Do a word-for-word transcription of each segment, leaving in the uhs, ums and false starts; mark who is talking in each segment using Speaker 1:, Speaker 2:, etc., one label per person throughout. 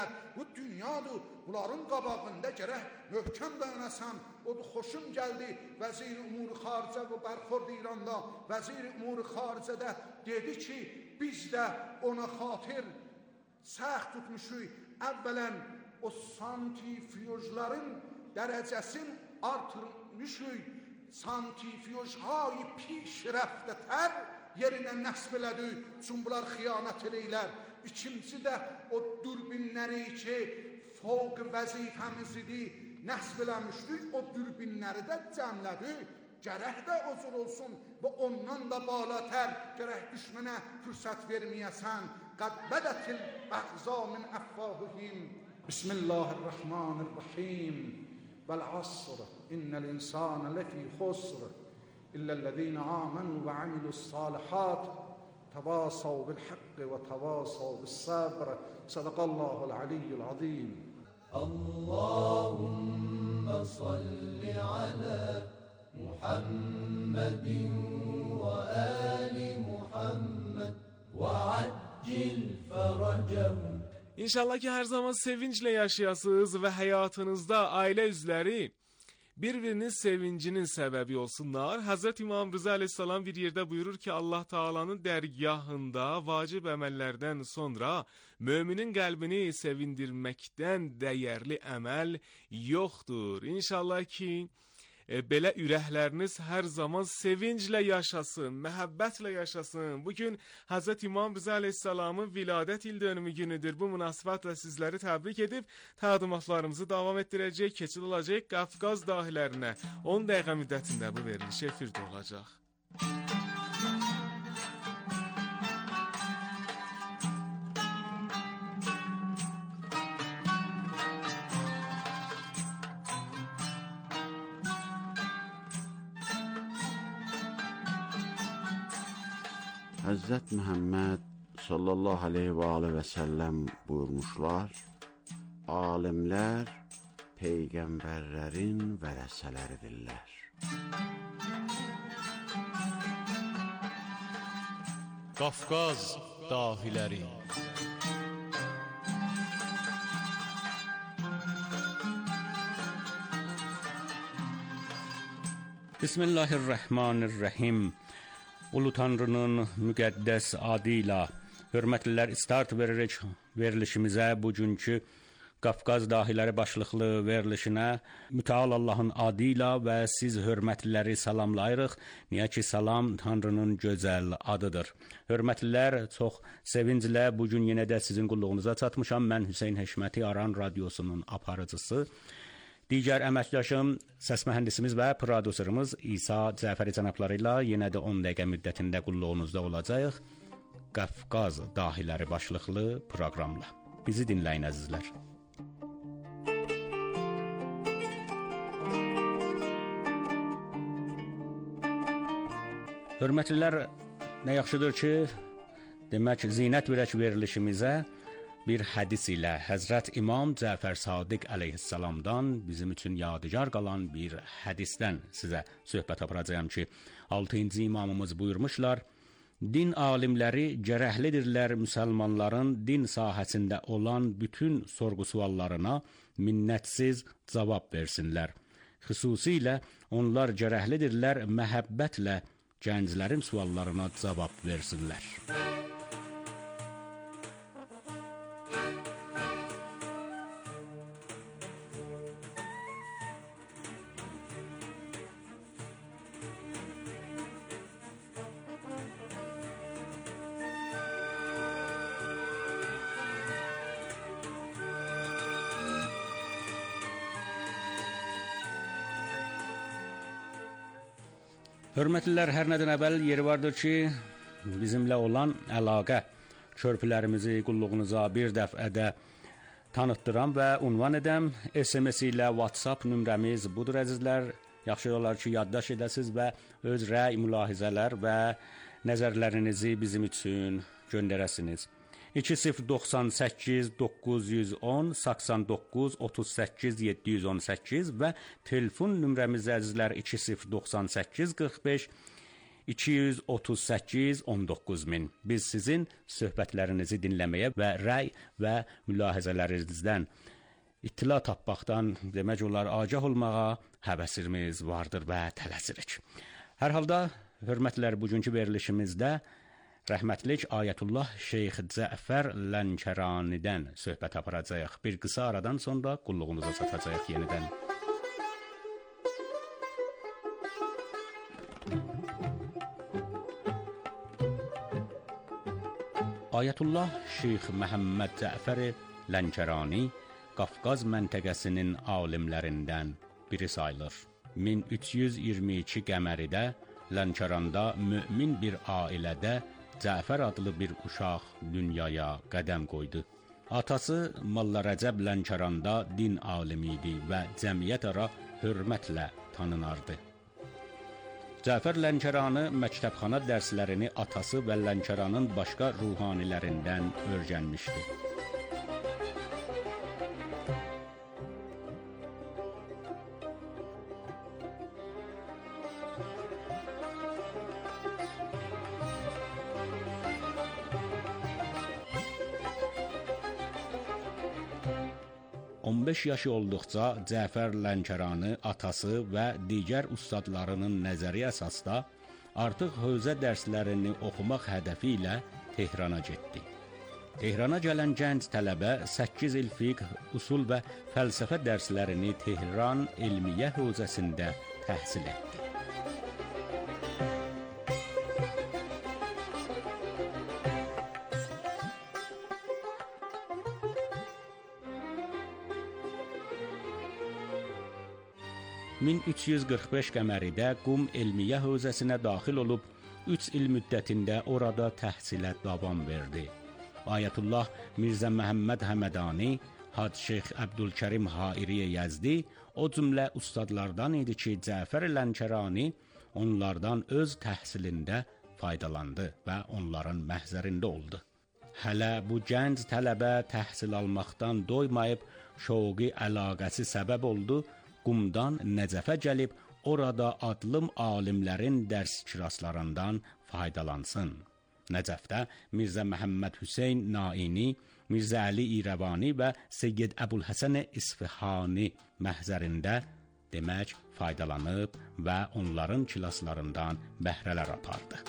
Speaker 1: Bu dünyadır, bunların qabağında gərək möhkəm dayanasan. Odur, xoşum gəldi Vəzir Umur Xaricə və Bərxord İranda. Vəzir Umur Xaricədə dedi ki, biz də ona xatir səxt tutmuşuq. Əvvələn o santrifiyojların dərəcəsini artırmışıq. Santrifiyojhayı pişrəftətər yerinə nəsb elədik. Çünki bunlar xiyanət eləylər. İkinci də o dürbinləri ki, fövq vəzifəmizidir, nəsb eləmişdik. O dürbinləri də cəmlədik. Gərək də ozur olsun və ondan da balatər. Gərək düşmənə fürsət verməyəsən. Qəd bədətil bəğza min əffahihim. Bismillahirrahmanirrahim. Vəl-əsr. İnnəl-insana ləfî xusr. İllellezîne âmenû və amilu's-sâlihât. Təvasav bil-haqq və təvasav bis-sabr. Sadaqallahul aliyyul azîm.
Speaker 2: Allahümme salli ala Muhammedin ve ali Muhammed ve accil feracahum.
Speaker 3: İnşallah ki, hər zaman sevinclə yaşayasınız və həyatınızda ailə üzvləri bir-birinin sevincinin səbəbi olsunlar. Həzrət İmam Rıza Aleyhisselam bir yerdə buyurur ki, Allah Taala'nın dərgahında vacib əməllərdən sonra müminin qəlbini sevindirməkdən dəyərli əməl yoxdur. İnşallah ki, E, belə ürəkləriniz hər zaman sevinclə yaşasın, məhəbbətlə yaşasın. Bugün Həzrət İmam Rıza Aleyhisselamın viladət il dönümü günüdür. Bu münasibətlə sizləri təbrik edib təqdimatlarımızı davam etdirəcək, keçid olacaq Qafqaz dahilərinə. on dəqiqə müddətində bu veriliş efirdə olacaq.
Speaker 4: Həzrət Məhəmməd sallallahu aleyhi və aleyhi və səlləm buyurmuşlar, alimlər peyğəmbərlərin vərəsələridirlər.
Speaker 5: Qafqaz dahiləri. Bismillahirrahmanirrahim. Ulu Tanrının müqəddəs adı ilə hörmətlilər start veririk verilişimizə bugünkü Qafqaz dahiləri başlıqlı verilişinə mütəal Allahın adı ilə və siz hörmətliləri salamlayırıq. Niyə ki, salam Tanrının gözəl adıdır. Hörmətlilər, çox sevinclə bugün yenə də sizin qulluğunuza çatmışam. Mən Hüseyn Həşməti, Aran Radiosunun aparıcısı. Digər əməkdaşım, səs mühəndisimiz və prodüserimiz İsa Cəfəri cənabları ilə yenə də on dəqiqə müddətində qulluğunuzda olacaq Qafqaz dahiləri başlıqlı proqramla. Bizi dinləyin əzizlər. Hörmətlilər, nə yaxşıdır ki, demək zinət verək verilişimizə bir hədis ilə Həzrət İmam Cəfər Sadiq əleyhissalamdan bizim üçün yadigar qalan bir hədisdən sizə söhbət aparacağam ki, altıncı imamımız buyurmuşlar, din alimləri gərəklidirlər müsəlmanların din sahəsində olan bütün sorğu-suallarına minnətsiz cavab versinlər. Xüsusilə onlar gərəklidirlər məhəbbətlə gənclərin suallarına cavab versinlər. Hörmətlilər, hər nədən əvvəl yeri vardır ki, bizimlə olan əlaqə körpülərimizi qulluğunuza bir dəfədə tanıtdıram və ünvan edəm. S M S ilə WhatsApp nömrəmiz budur əzizlər. Yaxşı olar ki, yaddaş edəsiniz və öz rəy, mülahizələr və nəzərlərinizi bizim üçün göndərəsiniz. iki sıfır doxsan səkkiz doqquz yüz on səksən doqquz otuz səkkiz yeddi yüz on səkkiz və telefon nömrəmiz əzizlər iki sıfır doxsan səkkiz qırx beş iki yüz otuz səkkiz on doqquz min. Biz sizin söhbətlərinizi dinləməyə və rəy və mülahizələrinizdən ittila tapmaqdan, demək olar, agah olmağa həvəsimiz vardır və tələsirik. Hər halda, hörmətlər, bugünkü verilişimizdə rəhmətlik Ayətullah Şeyx Cəfər Lənkəranidən söhbət aparacağıq. Bir qısa aradan sonra qulluğunuza çatacağıq yenidən. Ayətullah Şeyx Məhəmməd Cəfər Lənkərani Qafqaz məntəqəsinin alimlərindən biri sayılır. min üç yüz iyirmi iki qəməridə Lənkəranda mömin bir ailədə Cəfər adlı bir uşaq dünyaya qədəm qoydu. Atası Molla Rəcəb Lənkəranda din alimi idi və cəmiyyət ara hörmətlə tanınardı. Cəfər Lənkəranı məktəbxana dərslərini atası və Lənkəranın başqa ruhanilərindən öyrənmişdi. on beş yaşı olduqca Cəfər Lənkəranı atası və digər ustadlarının nəzəri əsasda artıq hövzə dərslərini oxumaq hədəfi ilə Tehrana getdi. Tehrana gələn gənc tələbə səkkiz il fiqh, usul və fəlsəfə dərslərini Tehran Elmiyyə Hövzəsində təhsil etdi. min üç yüz qırx beş qəməridə Qum Elmiyyə Hövzəsinə daxil olub, üç il müddətində orada təhsilə davam verdi. Ayətullah Mirzə Məhəmməd Həmədani, Hacı Şeyx Əbdülkərim Hairiyə Yəzdi o cümlə ustadlardan idi ki, Cəfər Lənkərani onlardan öz təhsilində faydalandı və onların məhzərində oldu. Hələ bu gənc tələbə təhsil almaqdan doymayıb, şoqi əlaqəsi səbəb oldu, Qumdan Nəcəfə gəlib, orada adlım alimlərin dərs kiraslarından faydalansın. Nəcəfdə Mirzə Məhəmməd Hüseyn Naini, Mirzə Əli İrəvani və Seyyid Əbulhəsən İsfihani məhzərində demək faydalanıb və onların kilaslarından bəhrələr apardı.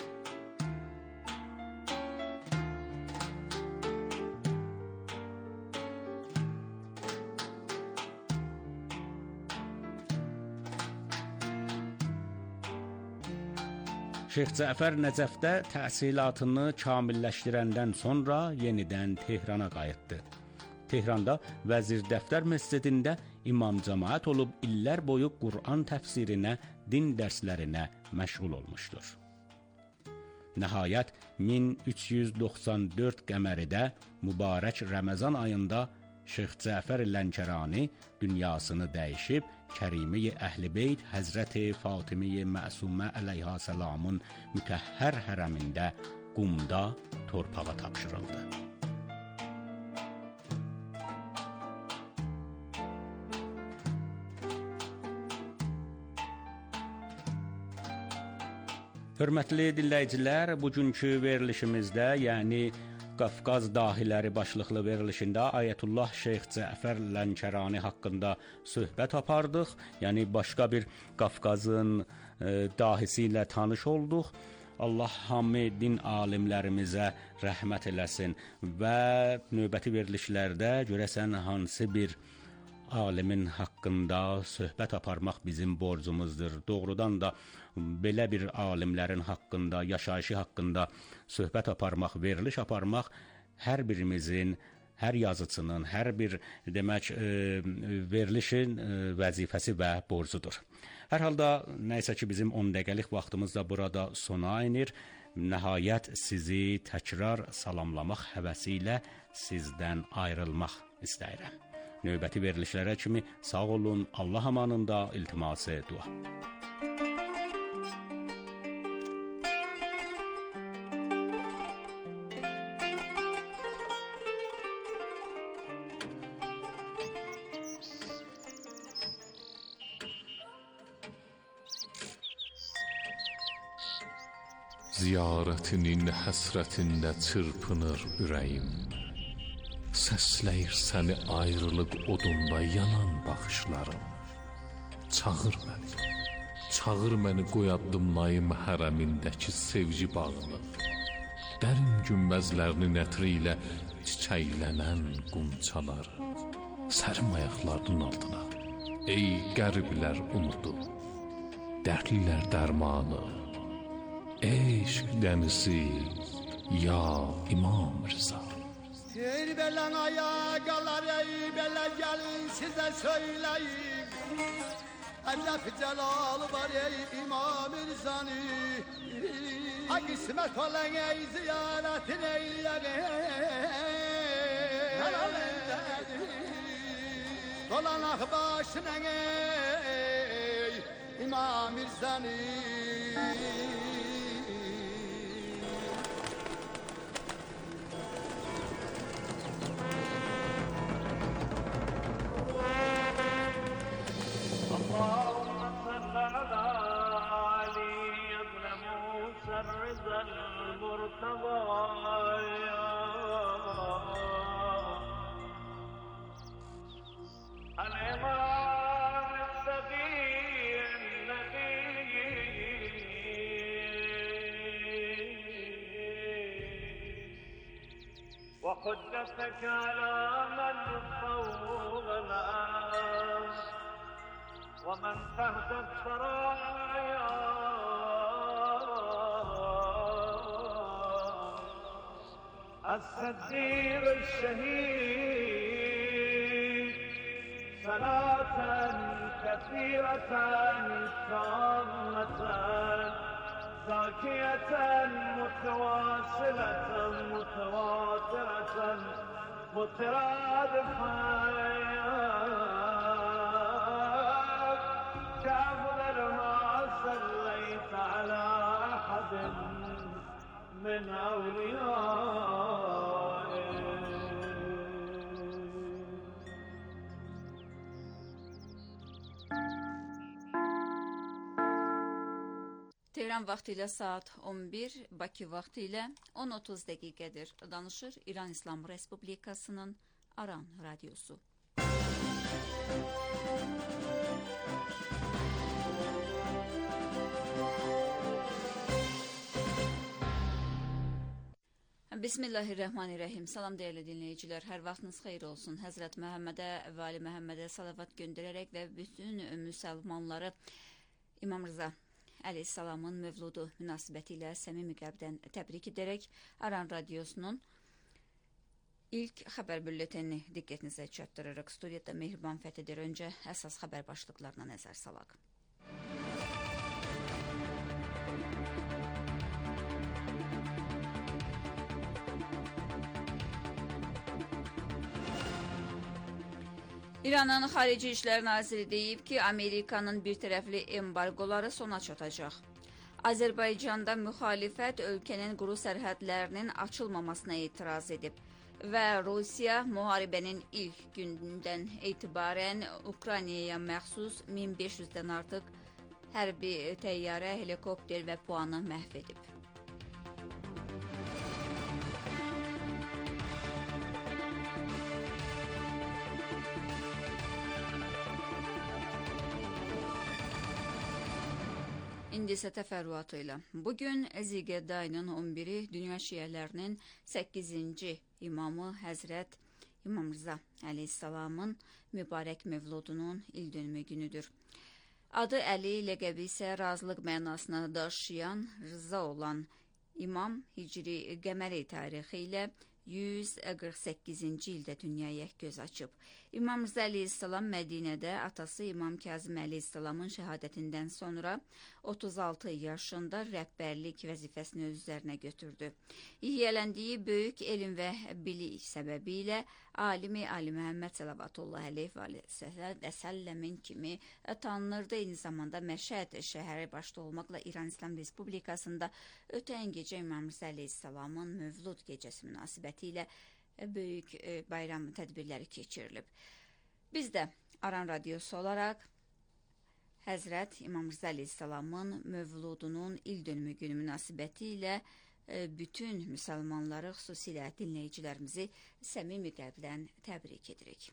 Speaker 5: Şeyx Cəfər Nəcəfdə təhsilatını kamilləşdirəndən sonra yenidən Tehrana qayıtdı. Tehranda Vəzir Dəftər məscidində imam cəmaət olub, illər boyu Qur'an təfsirinə, din dərslərinə məşğul olmuşdur. Nəhayət min üç yüz doxsan dörd qəməridə mübarək Ramazan ayında Şeyx Cəfər Lənkərani dünyasını dəyişib, Kərimi-i Əhl-i Beyt Həzrəti Fatimi-i Məsumə əleyhə səlamın mütəhhər hərəmində Qumda torpağa tapşırıldı. Hörmətli dinləyicilər, bugünkü verilişimizdə, yəni Qafqaz dahiləri başlıqlı verilişində Ayətullah Şeyx Cəfər Lənkərani haqqında söhbət apardıq. Yəni başqa bir Qafqazın e, dahisi ilə tanış olduq. Allah hamı din alimlərimizə rəhmət eləsin və növbəti verilişlərdə görəsən hansı bir alimin haqqında söhbət aparmaq bizim borcumuzdur. Doğrudan da belə bir alimlərin haqqında, yaşayışı haqqında söhbət aparmaq, veriliş aparmaq hər birimizin, hər yazıcının, hər bir demək e, verilişin e, vəzifəsi və borcudur. Hər halda nəysə ki, bizim on dəqiqəlik vaxtımız da burada sona inir. Nəhayət sizi təkrar salamlamaq həvəsi ilə sizdən ayrılmaq istəyirəm. Növbəti verilişlərə kimi sağ olun, Allah amanında, iltiması dua.
Speaker 6: ziyarətinin həsrətində çırpınır ürəyim. Səsləyir səni ayrılıq odunda yanan baxışlarım. Çağır məni, çağır məni qoyadımlayım hərəmindəki sevgi bağını. Dərin günbəzlərinin ətri ilə çiçəklənən qunçaları. Sərim ayaqlarının altına, ey qəriblər umudu, dərdlilər dərmanı, eşq dənizi, ya İmam Rıza.
Speaker 7: Ey belen ayakalar, ey belen gelin size söyleyeyim. Ellef celal var ey İmam Rıza'nı. Ha kısmet olan ey ziyaretin eyleyin. Dolanak başına ey İmam Rıza'nı.
Speaker 8: اللهم صل على علي بن موسى الرضا المرتضى الإمام السبيل النبي وحجتك على من فوق الأرض ومن تحت الثرايا الصديق الشهيد صلاة كثيرة تامة زاكية متواصلة متواترة مترادفة كأفضل ما صليت على أحد من أوليائك.
Speaker 9: Tehran vaxtı ilə saat on bir, Bakı vaxtı ilə on otuz dəqiqədir. Danışır İran İslam Respublikasının Aran Radyosu. Bismillahirrahmanirrahim. Salam dəyərli dinləyicilər. Hər vaxtınız xeyir olsun. Həzrət Məhəmmədə və Ali Məhəmmədə salavat göndərərək və bütün müsəlmanları İmam Rıza əleyhissalamın mövludu münasibətilə səmimi qəlbdən təbrik edərək Aran Radyosunun ilk xəbər bülletenini diqqətinizə çatdırırıq. Studiyada Mehriban Fəthidir. Öncə əsas xəbər başlıqlarına nəzər salaq. İranın Xarici İşlər Naziri deyib ki, Amerikanın bir tərəfli embargoları sona çatacaq. Azərbaycanda müxalifət ölkənin quru sərhədlərinin açılmamasına etiraz edib və Rusiya müharibənin ilk gündən etibarən Ukraynaya məxsus min beş yüzdən artıq hərbi təyyarə, helikopter və puanı məhv edib. İndi isə təfərrüatı ilə. Bugün Zilqədə ayının on biri dünya şiələrinin səkkizinci imamı Həzrət İmam Rıza əleyhissalamın mübarək mövludunun ildönümü günüdür. Adı Əli, ləqəbi isə razılıq mənasına daşıyan Rıza olan İmam Hicri qəməri tarixi ilə yüz qırx səkkizinci ildə dünyaya göz açıb. İmam Rıza əleyhissalam Mədinədə atası İmam Kazım əleyhissalamın şəhadətindən sonra otuz altı yaşında rəhbərlik vəzifəsini öz üzərinə götürdü. Yiyələndiyi böyük elm və bilik səbəbilə alimi Ali Məhəmməd Səlavatullah əleyhi və səlləmin kimi tanınırdı. Eyni zamanda Məşhəd şəhəri başda olmaqla İran İslam Respublikasında ötən gecə İmam Rıza əleyhissalamın mövlud gecəsi münasibətilə böyük bayram tədbirləri keçirilib. Biz də Aran Radyosu olaraq Həzrət İmam Rza əleyhissalamın mövludunun ildönümü günü münasibəti ilə bütün müsəlmanları, xüsusilə dinləyicilərimizi səmimi qəlbdən təbrik edirik.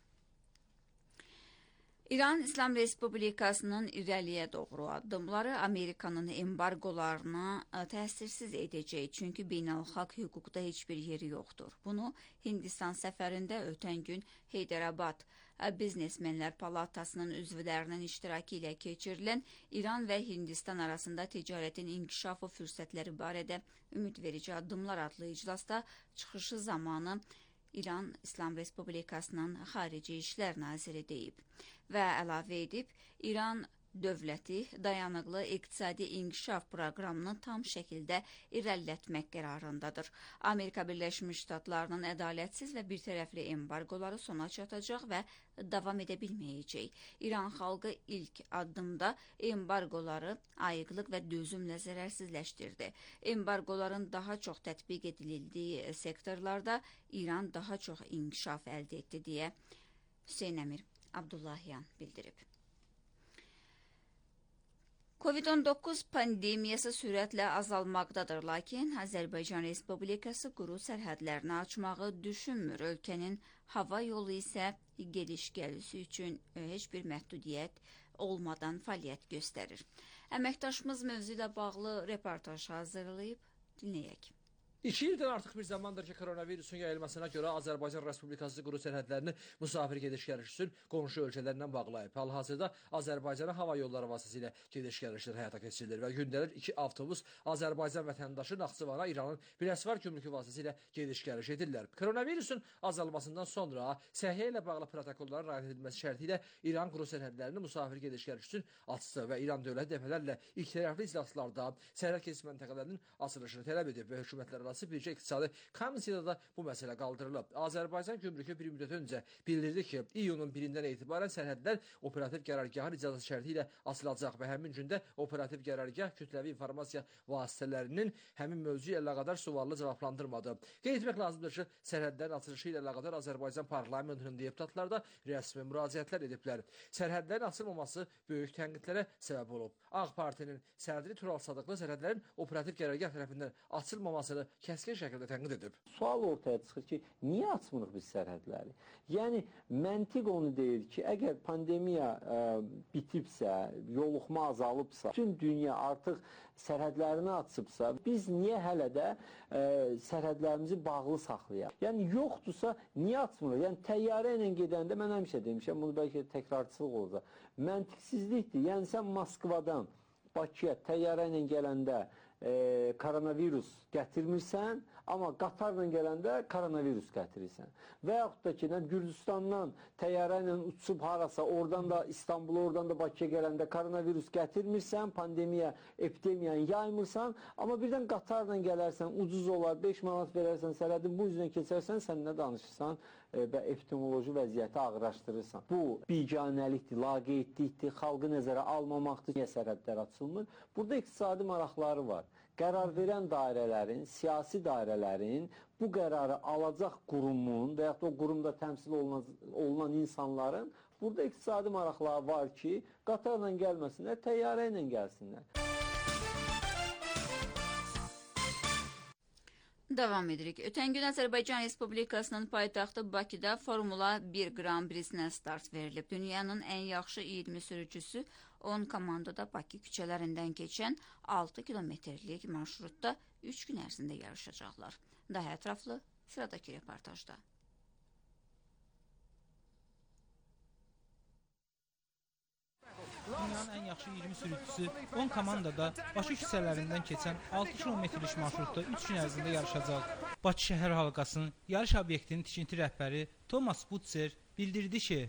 Speaker 9: İran İslam Respublikasının irəliyə doğru addımları Amerikanın embargolarına təsirsiz edəcək, çünki beynəlxalq hüquqda heç bir yeri yoxdur. Bunu Hindistan səfərində ötən gün Heydərabad Biznesmenlər Palatasının üzvlərinin iştirakı ilə keçirilən İran və Hindistan arasında ticarətin inkişafı fürsətləri barədə ümidverici addımlar adlı iclasda çıxışı zamanı İran İslam Respublikasının Xarici İşlər Naziri deyib və əlavə edib, İran dövləti dayanıqlı iqtisadi inkişaf proqramını tam şəkildə irəlilətmək qərarındadır. Amerika Birləşmiş Ştatlarının ədalətsiz və birtərəfli embargoları sona çatacaq və davam edə bilməyəcək. İran xalqı ilk addımda embargoları ayıqlıq və dözümlə zərərsizləşdirdi. Embargoların daha çox tətbiq edildiyi sektorlarda İran daha çox inkişaf əldə etdi deyə Hüseyn Əmir Abdullahyan bildirib. Covid on doqquz pandemiyası sürətlə azalmaqdadır, lakin Azərbaycan Respublikası quru sərhədlərini açmağı düşünmür. Ölkənin hava yolu isə gediş-gəlisi üçün heç bir məhdudiyyət olmadan fəaliyyət göstərir. Əməkdaşımız mövzu ilə bağlı reportaj hazırlayıb, dinləyək.
Speaker 10: İki ildən artıq bir zamandır ki, koronavirusun yayılmasına görə Azərbaycan Respublikası quru sərhədlərini musafir gediş-gəliş üçün qonşu ölkələrlə bağlayıb. Hal-hazırda Azərbaycana hava yolları vasitəsilə gediş-gəlişlər həyata keçirilir və gündəlik iki avtobus Azərbaycan vətəndaşı Naxçıvana İranın Biləsuvar gümrükü vasitəsilə gediş-gəliş edirlər. Koronavirusun azalmasından sonra səhiyyə ilə bağlı protokolların riayət edilməsi şərti ilə İran quru sərhədlərini musafir gediş-gəliş üçün açdı və İran dövləti dəfələrlə ikitərəfli iclaslarda sərhəd keçid məntəqələrinin açılışını tələb edib və hökumətlər bircə iqtisadi komissiyada da bu məsələ qaldırılıb. Azərbaycan gümrükü bir müddət öncə bildirdi ki, iyunun birindən etibarən sərhədlər operativ qərargahın icazəsi şərti ilə açılacaq və həmin gündə operativ qərargah kütləvi informasiya vasitələrinin həmin mövzu ilə əlaqədar sualını cavablandırmadı. Qeyd etmək lazımdır ki, sərhədlərin açılışı ilə əlaqədar Azərbaycan parlamentinin deputatları da rəsmi müraciətlər ediblər. Sərhədlərin açılmaması böyük tənqidlərə səbəb olub. Ağ Partinin sədri Tural Sadıqlı sərhədlərin operativ qərargah tərəfindən açılmamasını kəskin şəkildə tənqid edib.
Speaker 11: Sual ortaya çıxır ki, niyə açmırıq biz sərhədləri? Yəni, məntiq onu deyir ki, əgər pandemiya ə, bitibsə, yoluxma azalıbsa, bütün dünya artıq sərhədlərini açıbsa, biz niyə hələ də ə, sərhədlərimizi bağlı saxlayaq? Yəni, yoxdursa, niyə açmırıq? Yəni, təyyarə ilə gedəndə, mən həmişə demişəm, bunu bəlkə təkrarçılıq olacaq. Məntiqsizlikdir. Yəni, sən Moskvadan Bakıya təyyarə ilə gələndə E, koronavirus gətirmirsən, amma qatarla gələndə koronavirus gətirirsən. Və yaxud da ki, Gürcüstandan təyyarə ilə uçub harasa, oradan da İstanbula, oradan da Bakıya gələndə koronavirus gətirmirsən, pandemiya, epidemiyanı yaymırsan, amma birdən qatarla gələrsən, ucuz olar, beş manat verərsən, sərhədin bu üzrə keçərsən, sən nə danışırsan e, və epidemioloji vəziyyəti ağırlaşdırırsan. Bu, biganəlikdir, laqeydlikdir, xalqı nəzərə almamaqdır, niyə sərhədlər açılmır? Burada iqtisadi maraqları var. Qərar verən dairələrin, siyasi dairələrin bu qərarı alacaq qurumun və yaxud da o qurumda təmsil olunan, olunan insanların burada iqtisadi maraqları var ki, qatarla gəlməsinlər, təyyarə ilə gəlsinlər.
Speaker 9: Davam edirik. Ötən gün Azərbaycan Respublikasının paytaxtı Bakıda Formula bir Grand Prix-sinə start verilib. Dünyanın ən yaxşı iyirmi sürücüsü on komandada Bakı küçələrindən keçən altı kilometrlik marşrutda üç gün ərzində yarışacaqlar. Daha ətraflı sıradakı reportajda.
Speaker 12: Dünyanın ən yaxşı iyirmi sürücüsü on komandada Bakı küçələrindən keçən altı kilometrlik marşrutda üç gün ərzində yarışacaq. Bakı şəhər halqasının yarış obyektinin tikinti rəhbəri Thomas Butzer bildirdi ki,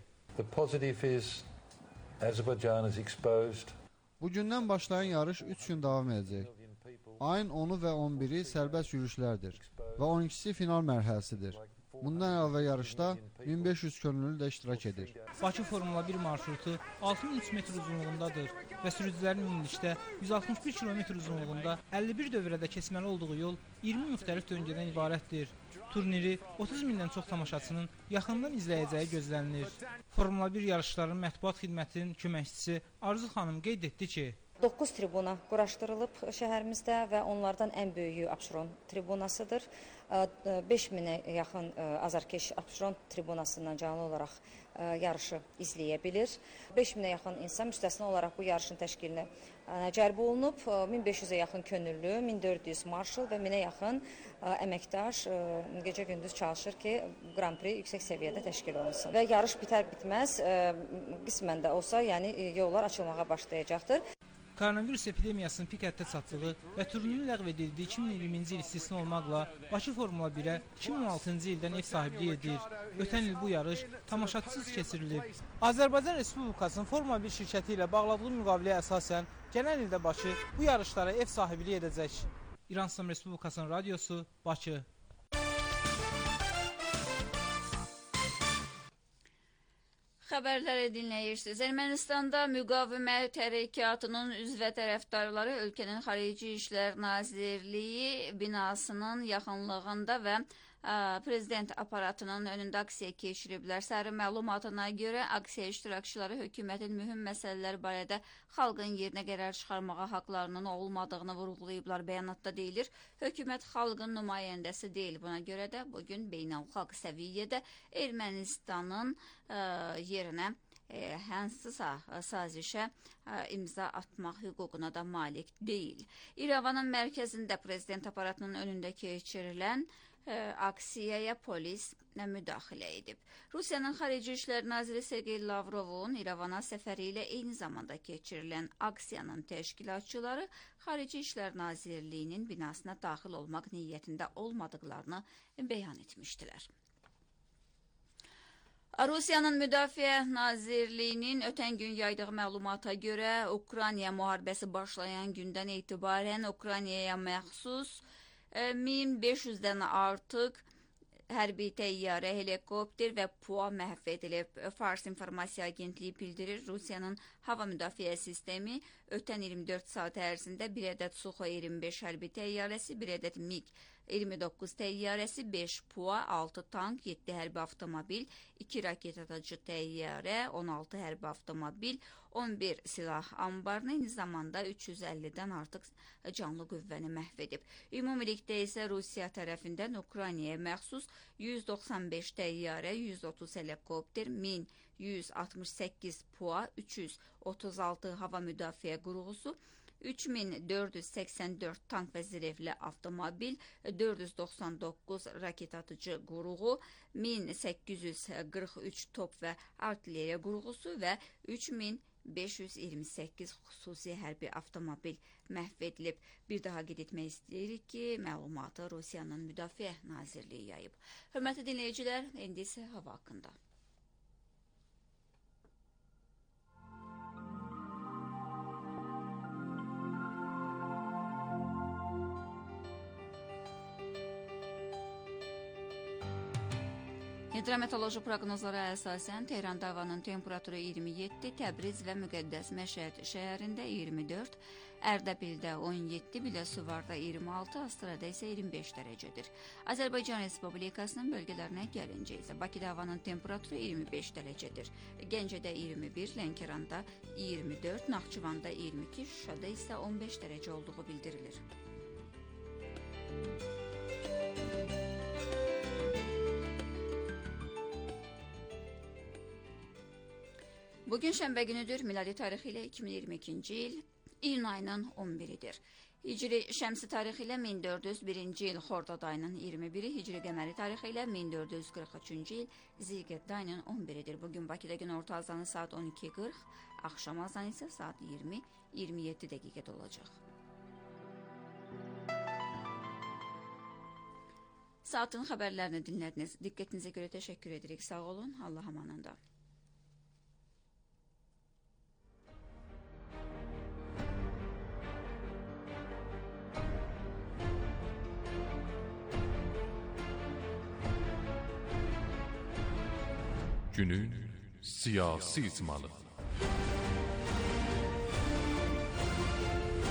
Speaker 13: bugündən başlayan yarış üç gün davam edəcək. Ayın onu və on biri sərbəst yürüşlərdir və on ikisi final mərhələsidir. Bundan əlavə yarışda min beş yüz könüllü də iştirak edir.
Speaker 12: Bakı Formula bir marşrutu altı min üç metr uzunluğundadır və sürücülərin minilişdə yüz altmış bir kilometr uzunluğunda əlli bir dövrədə keçməli olduğu yol iyirmi müxtəlif döngədən ibarətdir. Turniri otuz mindən çox tamaşaçının yaxından izləyəcəyi gözlənilir. Formula bir yarışlarının mətbuat xidmətinin köməkçisi Arzu xanım qeyd etdi ki,
Speaker 14: doqquz tribuna quraşdırılıb şəhərimizdə və onlardan ən böyüyü Abşeron tribunasıdır. beş minə yaxın azarkeş Abşeron tribunasından canlı olaraq yarışı izləyə bilir. beş minə yaxın insan müstəsna olaraq bu yarışın təşkilinə cəlb olunub. min beş yüzə yaxın könüllü, min dörd yüz marşal və minə yaxın əməkdaş gecə-gündüz çalışır ki, Grand Prix yüksək səviyyədə təşkil olunsun. Və yarış bitər-bitməz qismən də olsa, yəni yollar açılmağa başlayacaqdır.
Speaker 12: Koronavirus epidemiyasının pik həddə çatdığı və turnirin ləğv edildiyi iki min iyirminci il istisna olmaqla Bakı Formula birə iki min on altıncı ildən ev sahibliyi edir. Ötən il bu yarış tamaşaçısız keçirilib. Azərbaycan Respublikasının Formula bir şirkəti ilə bağladığı müqaviləyə əsasən gələn ildə Bakı bu yarışlara ev sahibliyi edəcək. İran İslam Respublikasının radiosu, Bakı.
Speaker 9: Xəbərləri dinləyirsiniz. Ermənistanda müqavimət hərəkatının üzvə tərəfdarları ölkənin Xarici İşlər Nazirliyi binasının yaxınlığında və ə, prezident aparatının önündə aksiya keçiriblər. Səhərin məlumatına görə aksiya iştirakçıları hökumətin mühüm məsələlər barədə xalqın yerinə qərar çıxarmağa haqlarının olmadığını vurğulayıblar. Bəyanatda deyilir, hökumət xalqın nümayəndəsi deyil. Buna görə də bugün beynəlxalq səviyyədə Ermənistanın ə, yerinə e, hansısa sazişə e, imza atmaq hüququna da malik deyil. İrəvanın mərkəzində prezident aparatının önündə keçirilən e, aksiyaya polis müdaxilə edib. Rusiyanın Xarici İşlər Naziri Sergey Lavrovun İrəvana səfəri ilə eyni zamanda keçirilən aksiyanın təşkilatçıları Xarici İşlər Nazirliyinin binasına daxil olmaq niyyətində olmadıqlarını bəyan etmişdilər. Rusiyanın Müdafiə Nazirliyinin ötən gün yaydığı məlumata görə Ukrayna müharibəsi başlayan gündən etibarən Ukraynaya məxsus min beş yüzdən artıq hərbi təyyarə, helikopter və P U A məhv edilib. Fars İnformasiya Agentliyi bildirir, Rusiyanın hava müdafiə sistemi ötən iyirmi dörd saat ərzində bir ədəd Suxoi iyirmi beş hərbi təyyarəsi, bir ədəd MiG iyirmi doqquz təyyarəsi, beş P U A, altı tank, yeddi hərbi avtomobil, iki raket atıcı təyyarə, on altı hərbi avtomobil, on bir silah ambarını, eyni zamanda üç yüz əllidən artıq canlı qüvvəni məhv edib. Ümumilikdə isə Rusiya tərəfindən Ukraynaya məxsus yüz doxsan beş təyyarə, yüz otuz helikopter, min yüz altmış səkkiz P U A, üç yüz otuz altı hava müdafiə qurğusu, üç min dörd yüz səksən dörd tank və zirehli avtomobil, dörd yüz doxsan doqquz raket atıcı qurğu, min səkkiz yüz qırx üç top və artilleriya qurğusu və üç min beş yüz iyirmi səkkiz xüsusi hərbi avtomobil məhv edilib. Bir daha qeyd etmək istəyirik ki, məlumatı Rusiyanın Müdafiə Nazirliyi yayıb. Hörmətli dinləyicilər, indi isə hava haqqında. Hidrometeoroloji proqnozlara əsasən Tehranda havanın temperaturu iyirmi yeddi, Təbriz və Müqəddəs Məşhəd şəhərində iyirmi dörd, Ərdəbildə on yeddi, Biləsuvarda iyirmi altı, Astrada isə iyirmi beş dərəcədir. Azərbaycan Respublikasının bölgələrinə gəlincə isə Bakıda havanın temperaturu iyirmi beş dərəcədir. Gəncədə iyirmi bir, Lənkəranda iyirmi dörd, Naxçıvanda iyirmi iki, Şuşada isə on beş dərəcə olduğu bildirilir. Bugün şənbə günüdür, miladi tarixi ilə iki min iyirmi ikinci il, iyun ayının on biridir. Hicri şəmsi tarixi ilə min dörd yüz birinci il, Xordad ayının iyirmi biri, Hicri qəməri tarixi ilə min dörd yüz qırx üçüncü il, Zilqədə ayının on biridir. Bugün Bakıda gün orta azanı saat on iki qırx, axşam azanı isə saat iyirmi iyirmi yeddi dəqiqədə olacaq. Saatın xəbərlərini dinlədiniz. Diqqətinizə görə təşəkkür edirik. Sağ olun, Allah amanında.
Speaker 6: Günün siyasi icmalı.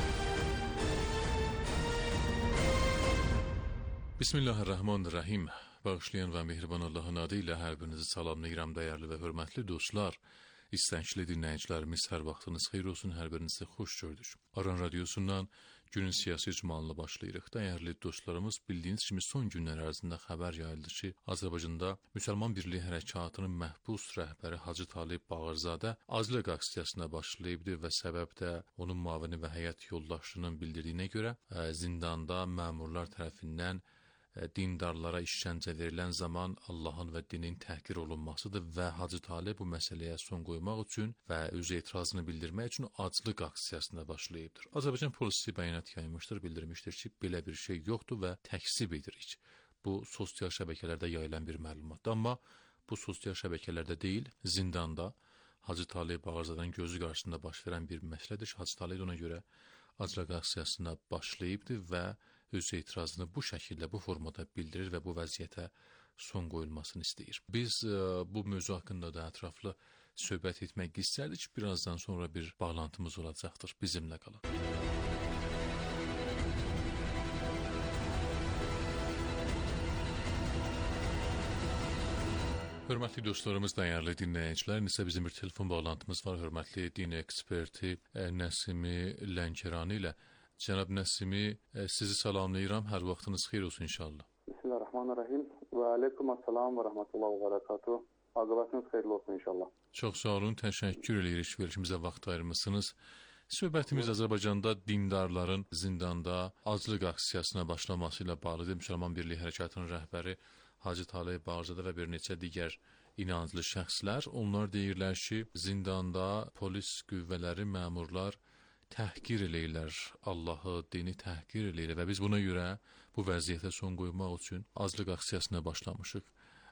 Speaker 6: Bismillahirrahmanirrahim. Bağışlayan və mehriban Allahın adı ilə hər birinizi salamlayıram dəyərli və hörmətli dostlar. İstəncli dinləyicilərimiz, hər vaxtınız xeyir olsun, hər birinizi xoş gördük. Aran Radiosundan günün siyasi icmalına başlayırıq. Dəyərli dostlarımız, bildiyiniz kimi son günlər ərzində xəbər yayıldı ki, Azərbaycanda Müsəlman Birliyi Hərəkatının məhbus rəhbəri Hacı Talib Bağırzadə azlıq aksiyasına başlayıbdı və səbəb də onun müavini və həyat yoldaşının bildirdiyinə görə zindanda məmurlar tərəfindən dindarlara işgəncə verilən zaman Allahın və dinin təhqir olunmasıdır və Hacı Talib bu məsələyə son qoymaq üçün və öz etirazını bildirmək üçün aclıq aksiyasına başlayıbdır. Azərbaycan polisi bəyanat yaymışdır, bildirmişdir ki, belə bir şey yoxdur və təkzib edirik. Bu sosial şəbəkələrdə yayılan bir məlumatdır, amma bu sosial şəbəkələrdə deyil, zindanda Hacı Talib Bağırzadən gözü qarşısında baş verən bir məsələdir. Hacı Talib ona görə aclıq aksiyasına başlayıbdır və öz etirazını bu şəkildə, bu formada bildirir və bu vəziyyətə son qoyulmasını istəyir. Biz ə, bu mövzu haqqında da ətraflı söhbət etmək istərdik. Birazdan sonra bir bağlantımız olacaqdır. Bizimlə qalın. Hörmətli dostlarımız, dəyərli dinləyicilər, isə bizim bir telefon bağlantımız var. Hörmətli din eksperti Nəsimi Lənkərani ilə. Cənab Nəsimi, sizi salamlayıram. Hər vaxtınız xeyir olsun inşallah.
Speaker 15: Bismillahirrahmanirrahim. Və aleykumussalam və rahmetullahi və bərəkatuhu. Aqibətiniz xeyirli olsun inşallah.
Speaker 6: Çox sağ olun, təşəkkür edirik verilişimizə vaxt ayırmışsınız. Söhbətimiz Azərbaycanda dindarların zindanda aclıq aksiyasına başlaması ilə bağlıdır. Müsəlman Birliyi Hərəkatının rəhbəri Hacı Talib Bağırzadə və bir neçə digər inanclı şəxslər. Onlar deyirlər ki, zindanda polis qüvvələri, məmurlar təhqir eləyirlər, Allahı, dini təhqir eləyirlər və biz buna görə bu vəziyyətə son qoymaq üçün aclıq aksiyasına başlamışıq.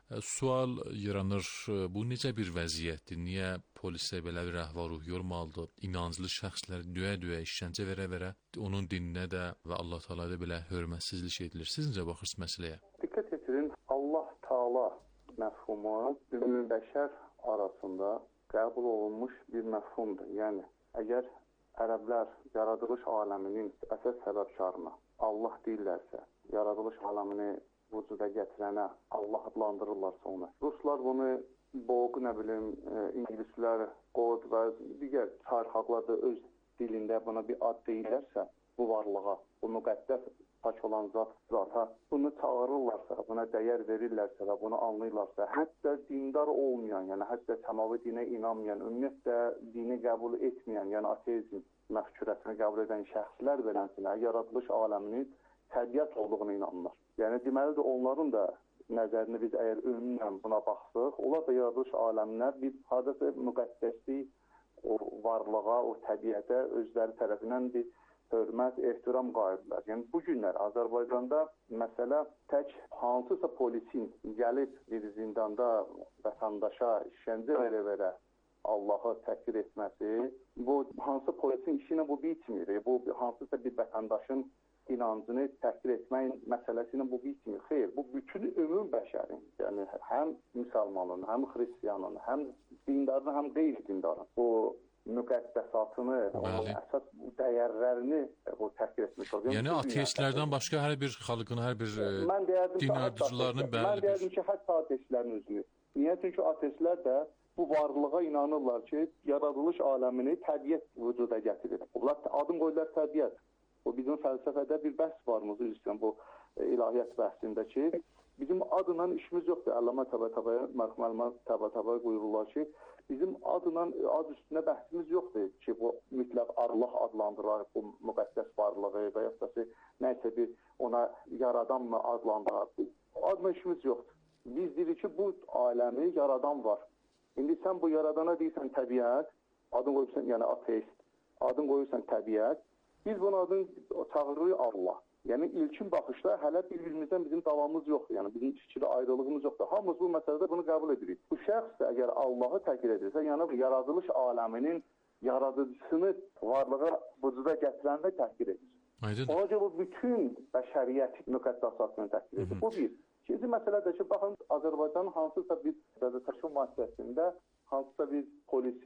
Speaker 6: Sual yaranır, bu necə bir vəziyyətdir? Niyə polisə belə bir əhval-ruhiyyə olmalıdır? İnanclı şəxslər döyə-döyə, işgəncə verə-verə onun dininə də və Allah Taalaya da belə hörmətsizlik edilir. Siz necə baxırsınız məsələyə?
Speaker 15: Diqqət yetirin, Allah Taala məfhumu ümumbəşər arasında qəbul olunmuş bir məfhumdur. Yəni, əgər ərəblər yaradılış aləminin əsas səbəbkarına Allah deyirlərsə, yaradılış aləmini vücuda gətirənə Allah adlandırırlarsa onu. Ruslar bunu Bog, nə bilim, İngilislər, Qod və digər tarix xalqlar da öz dilində buna bir ad deyirlərsə, bu varlığa, bu müqəddəs pak olan zat, zata bunu çağırırlarsa, buna dəyər verirlərsə və bunu anlayırlarsa, hətta dindar olmayan, yəni hətta səmavi dinə inanmayan, ümumiyyətlə dini qəbul etməyən, yəni ateizm məfkurəsini qəbul edən şəxslər beləsinə yaradılış aləminin təbiət olduğunu inanırlar. Yəni deməlidir, onların da nəzərini biz əgər ümumən buna baxsaq, onlar da yaradılış aləminə bir hadəsə müqəddəslik, o varlığa, o təbiətə özləri tərəfindən bir hörmət, ehtiram qayırlar. Yəni bu günlər Azərbaycanda məsələ tək hansısa polisin gəlib bir zindanda vətəndaşa işgəncə verə-verə Allahı təhqir etməsi, bu hansı polisin işi ilə bu bitmir. Bu hansısa bir vətəndaşın inancını təhqir etmək məsələsi ilə bu bitmir. Xeyr, bu bütün ümum bəşərin, yəni həm müsəlmanın, həm xristiyanın, həm dindarın, həm qeyri-dindarın bu müqəddəsatını, əsas dəyərlərini bu təhqir etmiş olur.
Speaker 6: Yəni ateistlərdən başqa hər bir xalqın, hər bir din ardıcılarının bəli bir...
Speaker 15: Mən deyərdim ki, hətta ateistlərin özünü. Niyə? Çünki ateistlər də bu varlığa inanırlar ki, yaradılış aləmini təbiət vücuda gətirir. Onlar adın qoyurlar təbiət. Bu bizim fəlsəfədə bir bəhs varmız, üzrən bu ilahiyyat bəhsində ki, bizim adla işimiz yoxdur. Əlləmə Təbətəbəyə, mərhum Təbətəbəyə buyururlar ki, bizim adla, ad üstünə bəhsimiz yoxdur ki, bu mütləq Allah adlandırır, bu müqəddəs varlığı və yaxud da ki, nəysə bir ona yaradan mı adlandırır. Adla işimiz yoxdur. Biz deyirik ki, bu aləmi yaradan var. İndi sən bu yaradana deyirsən təbiət, adın qoyursan, yəni ateist, adın qoyursan təbiət, biz bunun adını çağırırıq Allah. Yəni ilkin baxışda hələ bir-birimizdən bizim davamımız yoxdur, yəni bizim fikirli ayrılığımız yoxdur. Hamımız bu məsələdə bunu qəbul edirik. Bu şəxs də əgər Allahı təhqir edirsə, yəni bu yaradılış aləminin yaradıcısını varlığa vücuda gətirəndə təhqir edir.
Speaker 6: Aydın.
Speaker 15: Ona görə bu bütün bəşəriyyət müqəddəsatını təhqir edir. Bu bir. İkinci məsələ də ki, baxın, Azərbaycanın hansısa bir təşkil müəssisəsində hansısa bir polisin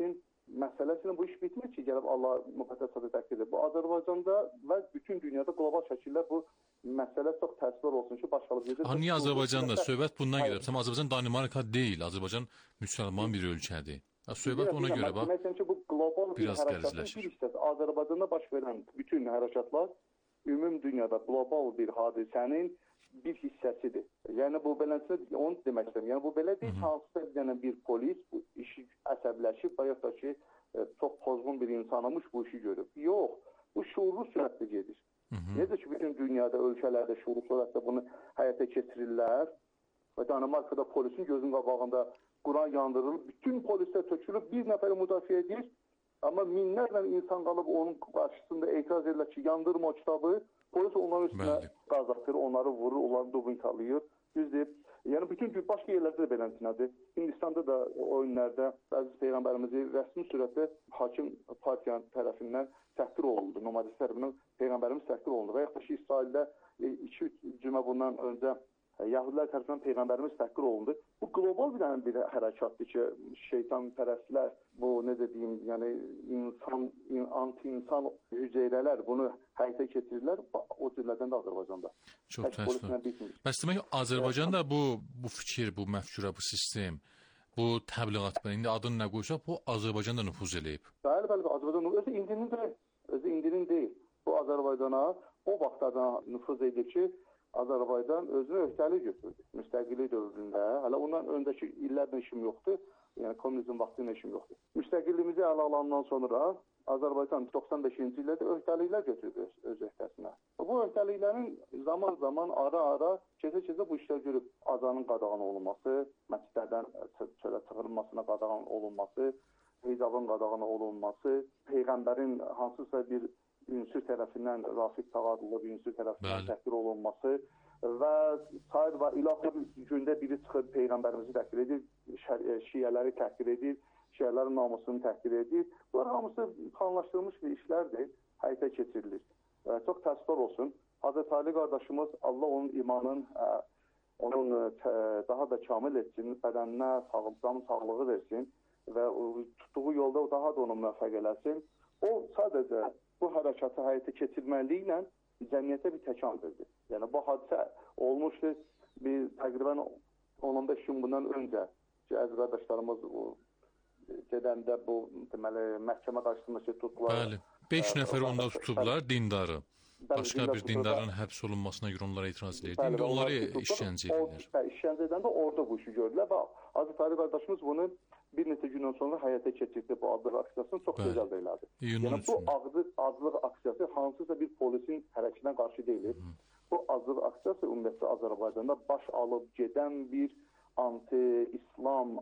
Speaker 15: məsələsilə bu iş bitmir ki, gəlib Allah müqəddəs adı təkdir edir. Bu Azərbaycanda və bütün dünyada qlobal şəkildə bu məsələ çox təsvir olsun ki, başqalıb gedir.
Speaker 6: Ha, niyə Azərbaycanda? Söhbət bundan gedir. Sən Azərbaycan Danimarka deyil, Azərbaycan müsəlman bir ölkədir. Ha, söhbət ona görə bax.
Speaker 15: Məsələn ki, bu qlobal bir hərəkatın bir hissəsi. Azərbaycanda baş verən bütün hərəkatlar ümum dünyada qlobal bir hadisənin bir hissəsidir. Yəni bu beləncə onu demək istəyirəm. Yəni bu belə deyil, hansısa yəni bir polis bu işi əsəbləşib və ya da ki çox pozğun bir insanmış bu işi görüb. Yox, bu şuurlu sürətlə gedir. Necə ki bütün dünyada, ölkələrdə şuurlu sürətlə bunu həyata keçirirlər və Danimarkada polisin gözünün qabağında Quran yandırılıb, bütün polislər tökülüb, bir nəfəri müdafiə edir, amma minlərlə insan qalıb onun qarşısında etiraz edirlər ki, yandırma o kitabı. Polis onların üstünə qaz atır, onları vurur, onları dubinkalayır. Düzdür. Yəni bütün başqa yerlərdə də beləsinədir. Hindistanda da oyunlarda Əziz Peyğəmbərimizi rəsmi sürətdə hakim partiyanın tərəfindən təhqir olundu. Nomadist tərəfindən Peyğəmbərimiz təhqir olundu. Və yaxud da ki, İsraildə iki üç cümə bundan öncə Yahudilər tərəfindən Peyğəmbərimiz təhqir olundu. Bu qlobal bir, bir hərəkatdır ki, şeytan pərəstlər, bu necə deyim, yəni insan, in, anti-insan hüceyrələr bunu həyata keçirirlər. O cürlərdən də Azərbaycanda.
Speaker 6: Çox təəssüf. Bəs demək Azərbaycanda bu bu fikir, bu məfkürə, bu sistem, bu təbliğat, indi adını nə qoysaq, bu Azərbaycanda nüfuz eləyib.
Speaker 15: Bəli, bəli, Azərbaycan özü indinin deyil. Özü indinin deyil. Bu Azərbaycana o vaxtlardan nüfuz edib ki, Azərbaycan özünə öhdəlik götürdü. Müstəqillik dövründə, hələ ondan öncəki illərlə işim yoxdur. Yəni kommunizm vaxtında işim yoxdur. Müstəqilliyimizi ələ alandan sonra Azərbaycan doxsan beşinci ildə öhdəliklər götürdü öz, öz öhdəsinə. Bu öhdəliklərin zaman-zaman ara-ara keçə-keçə bu işlər görüb azanın qadağan olunması, məscidlərdən çölə çıxırılmasına qadağan olunması, hicabın qadağan olunması, Peyğəmbərin hansısa bir ünsür tərəfindən Rafiq Tağadlı bir ünsür tərəfindən təhqir olunması və sair və ilahi gündə biri çıxıb Peyğəmbərimizi təhqir edir, şiyələri təhqir edir, şiyələrin namusunu təhqir edir. Bunlar hamısı planlaşdırılmış bir işlərdir, həyata keçirilir. Çox təəssüflər olsun. Hazreti Ali qardaşımız, Allah onun imanın, onun daha da kamil etsin, bədəninə sağlıqdan sağlığı versin və tutduğu yolda daha da onu müvəffəq eləsin. O sadəcə bu hərəkatı həyata keçirməliylə cəmiyyətə bir təkan verdi. Yəni bu hadisə olmuşdu bir təqribən on on beş gün bundan öncə ki, əziz qardaşlarımız gedəndə bu deməli məhkəmə qarşısında şey tutdular.
Speaker 6: Bəli. beş nəfər onda tutublar, dindarı. Başqa bir dindarın həbs olunmasına görə onlara etiraz edirdi. İndi onları işgəncə edirlər.
Speaker 15: İşgəncə edəndə orada bu işi gördülər və Hazreti Ali qardaşımız bunu bir neçə gündən sonra həyata keçirdi. Bu adlıq aksiyasını çox gözəl də elədi. Yəni bu adlıq, adlıq aksiyası hansısa bir polisin hərəkətinə qarşı deyil. Bu adlıq aksiyası ümumiyyətlə Azərbaycanda baş alıb gedən bir anti-İslam,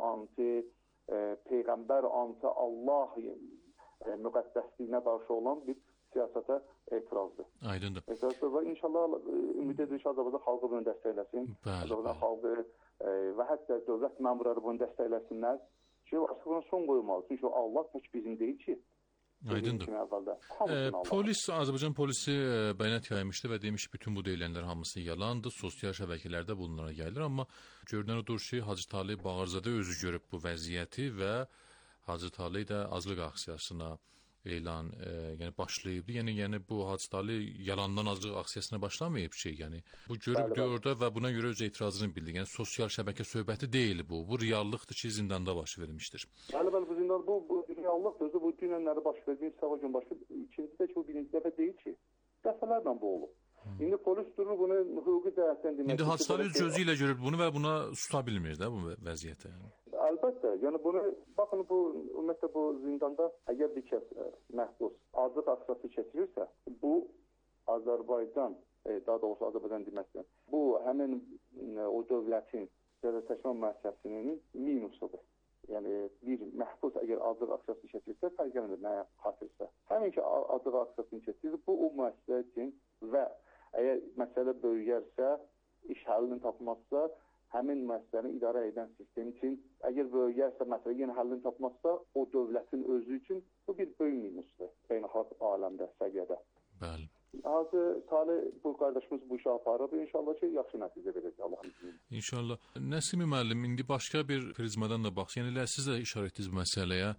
Speaker 15: anti-Peyğəmbər, anti-Allah müqəddəsliyinə qarşı olan bir siyasətə etirazdır.
Speaker 6: Aydındır.
Speaker 15: Etirazdır və inşallah ümid edir ki, Azərbaycan xalqı bunu dəstəkləsin. Azərbaycan xalqı və hətta dövlət məmurları bunu dəstəkləsinlər ki, artıq buna son qoymalı. Çünki Allah tək bizim deyil ki.
Speaker 6: Aydındır. E, polis, Azərbaycan polisi bəyanat yaymışdı və demiş ki, bütün bu deyilənlər hamısı yalandır. Sosial şəbəkələrdə bunlara gəlir, amma görünən odur ki, Hacı Talib Bağırzadə özü görüb bu vəziyyəti və Hacı Talib də azlıq aksiyasına elan, e, yəni başlayıbdı. Yəni yəni bu Hacı Talib yalandan azlıq aksiyasına başlamayıb şey, yəni bu görübdü orada və buna görə öz etirazını bildi. Yəni sosial şəbəkə söhbəti deyil bu. Bu reallıqdır ki, zindanda baş vermişdir.
Speaker 15: Bəli, bəli, bu zindanda bu, bu reallıqdır. Bu dünənləri baş vermiş, sabah gün baş vermiş. İkinci də ki, bu birinci dəfə deyil ki. Dəfələrlə bu olub. Hmm. İndi polis durur bunu hüquqi cəhətdən demək.
Speaker 6: İndi Hacı Talib gözü ilə görüb bunu və buna tuta bilmir də bu vəziyyətə. Yəni.
Speaker 15: Əlbəttə, yəni bunu, baxın bu, ümumiyyətlə bu zindanda əgər bir kəs məhbus azlıq aksiyası keçirirsə, bu Azərbaycan, e, daha doğrusu Azərbaycan deməkdir, bu həmin e, o dövlətin cəzaçəkmə müəssisəsinin minusudur. Yəni bir məhbus əgər azlıq aksiyası keçirirsə, fərqlənir nəyə xatirsə. Həmin ki, azlıq aksiyasını keçirir, bu o müəssisə üçün və əgər məsələ böyüyərsə, iş həllini tapmazsa, həmin müəssisəni idarə edən sistem üçün, əgər böyüyərsə, məsələ yenə həllini tapmazsa, o dövlətin özü üçün bu bir böyük minusdur beynəlxalq aləmdə, səviyyədə.
Speaker 6: Bəli.
Speaker 15: Hacı Talib bu qardaşımız bu işi aparıb, inşallah ki, yaxşı nəticə verəcək Allahın izniyle.
Speaker 6: İnşallah. Nəsimi müəllim, indi başqa bir prizmadan da baxsın. Yəni, siz də işarət etdiniz bu məsələyə.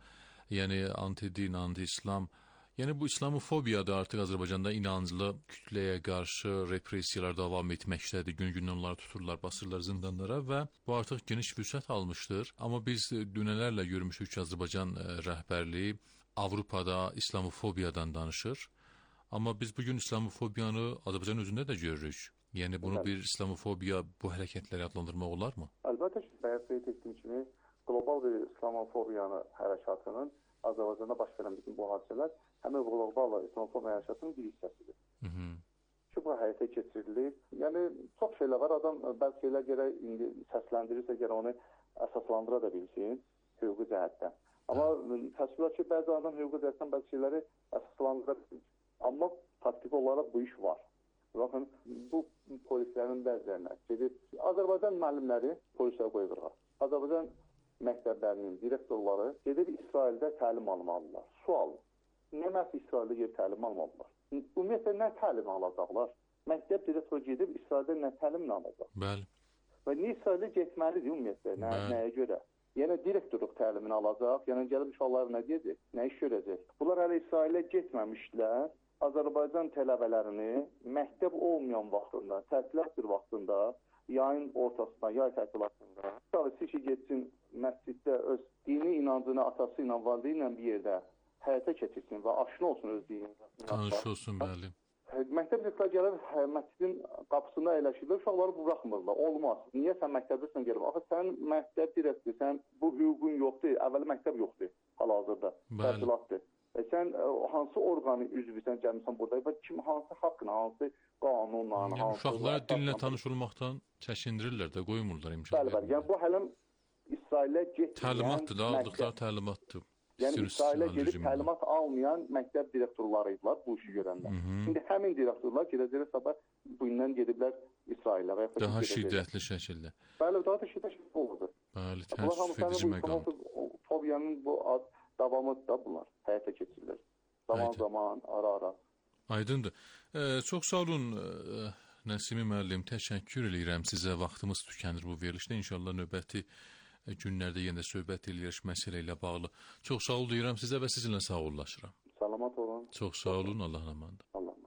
Speaker 6: Yəni anti-din, anti-İslam. Yəni bu İslamofobiya da artıq Azərbaycanda inanclı kütləyə qarşı repressiyalar davam etməkdədir. Gün-gündən onları tuturlar, basırlar zindanlara və bu artıq geniş fürsət almışdır. Amma biz dünələrlə görmüşük ki, Azərbaycan rəhbərliyi Avropada İslamofobiyadan danışır. Amma biz bugün İslamofobiyanı Azərbaycan özündə də görürük. Yəni bunu bir İslamofobiya, bu hərəkətləri adlandırmaq olarmı?
Speaker 15: Əlbəttə ki, bayaq qeyd etdiyim kimi qlobal bir İslamofobiyanı hərəkatının Azərbaycanda baş verən bütün bu hadisələr həmin qlobal İslamofobiya hərəkatının bir hissəsidir. Hı -hı. Ki, bu həyata keçirilir. Yəni, çox şeylər var. Adam bəzi şeylər gərək indi səsləndirirsə, gərək onu əsaslandıra da bilsin hüquqi cəhətdən. Amma təəssüflər ki, bəzi adam hüquqi cəhətdən bəzi şeyləri əsaslandıra bilsin. Amma taktiki olaraq bu iş var. Baxın, bu polislərin bəzilərinə gedib, Azərbaycan müəllimləri polislər qoyurlar. Azərbaycan məktəblərinin direktorları gedib İsraildə təlim almalılar. Sual, nə məhz İsraildə gedib təlim almalılar? Ümumiyyətlə, nə təlim alacaqlar? Məktəb direktoru gedib İsraildə nə təlimlə alacaq?
Speaker 6: Bəli.
Speaker 15: Və niyə İsraildə getməlidir ümumiyyətlə, nə, nəyə görə? Yəni, direktorluq təlimini alacaq, yəni gəlib uşaqlar nə deyəcək, nə iş görəcək? Bunlar hələ İsrailə getməmişdilər. Azərbaycan tələbələrini məktəb olmayan vaxtında, tətilat bir vaxtında, yayın ortasında, yay tətilatında, siz ki, getsin məsciddə öz dini inancını atası ilə, valideyn ilə bir yerdə həyata keçirsin və aşina olsun öz dini.
Speaker 6: Tanış olsun, bəli.
Speaker 15: Məktəb direktorlar gəlib məscidin qapısında əyləşirlər, uşaqları buraxmırlar. Olmaz. Niyə sən məktəbdirsən gəlib? Axı sən məktəb direktor, sən bu hüququn yoxdur, əvvəli məktəb yoxdur hal-hazırda, tətilatdır. E, sən e, hansı orqanın üzvüsən, gəlmirsən burada və kim, hansı haqqına, hansı qanunla,
Speaker 6: yəni,
Speaker 15: hansı...
Speaker 6: Uşaqlar dinlə tanış olmaqdan çəkindirirlər də, qoymurlar imkan.
Speaker 15: Bəli, bəli, yəni bu hələm İsrailə getməyən...
Speaker 6: Təlimatdır da, aldıqları təlimatdır.
Speaker 15: Yəni İsrailə gedib təlimat almayan məktəb direktorlarıydılar bu işi görəndə. Hı -hı. İndi həmin direktorlar gedəcək sabah bu gündən gediblər İsrailə. Və
Speaker 6: daha şiddətli şəkildə.
Speaker 15: Bəli, daha da şiddətli şəkildə olurdu.
Speaker 6: Bəli, təəssüf edici məqam.
Speaker 15: Fobiyanın bu ad davamı da bunlar həyata keçirilir. Zaman zaman, ara ara.
Speaker 6: Aydındır. Ee, çox sağ olun e, Nəsimi müəllim, təşəkkür edirəm sizə. Vaxtımız tükənir bu verilişdə. İnşallah növbəti günlərdə yenə söhbət edirik məsələ ilə bağlı. Çox sağ ol deyirəm sizə və sizinlə sağollaşıram.
Speaker 15: Salamat olun.
Speaker 6: Çox sağ olun, Allahın amanında.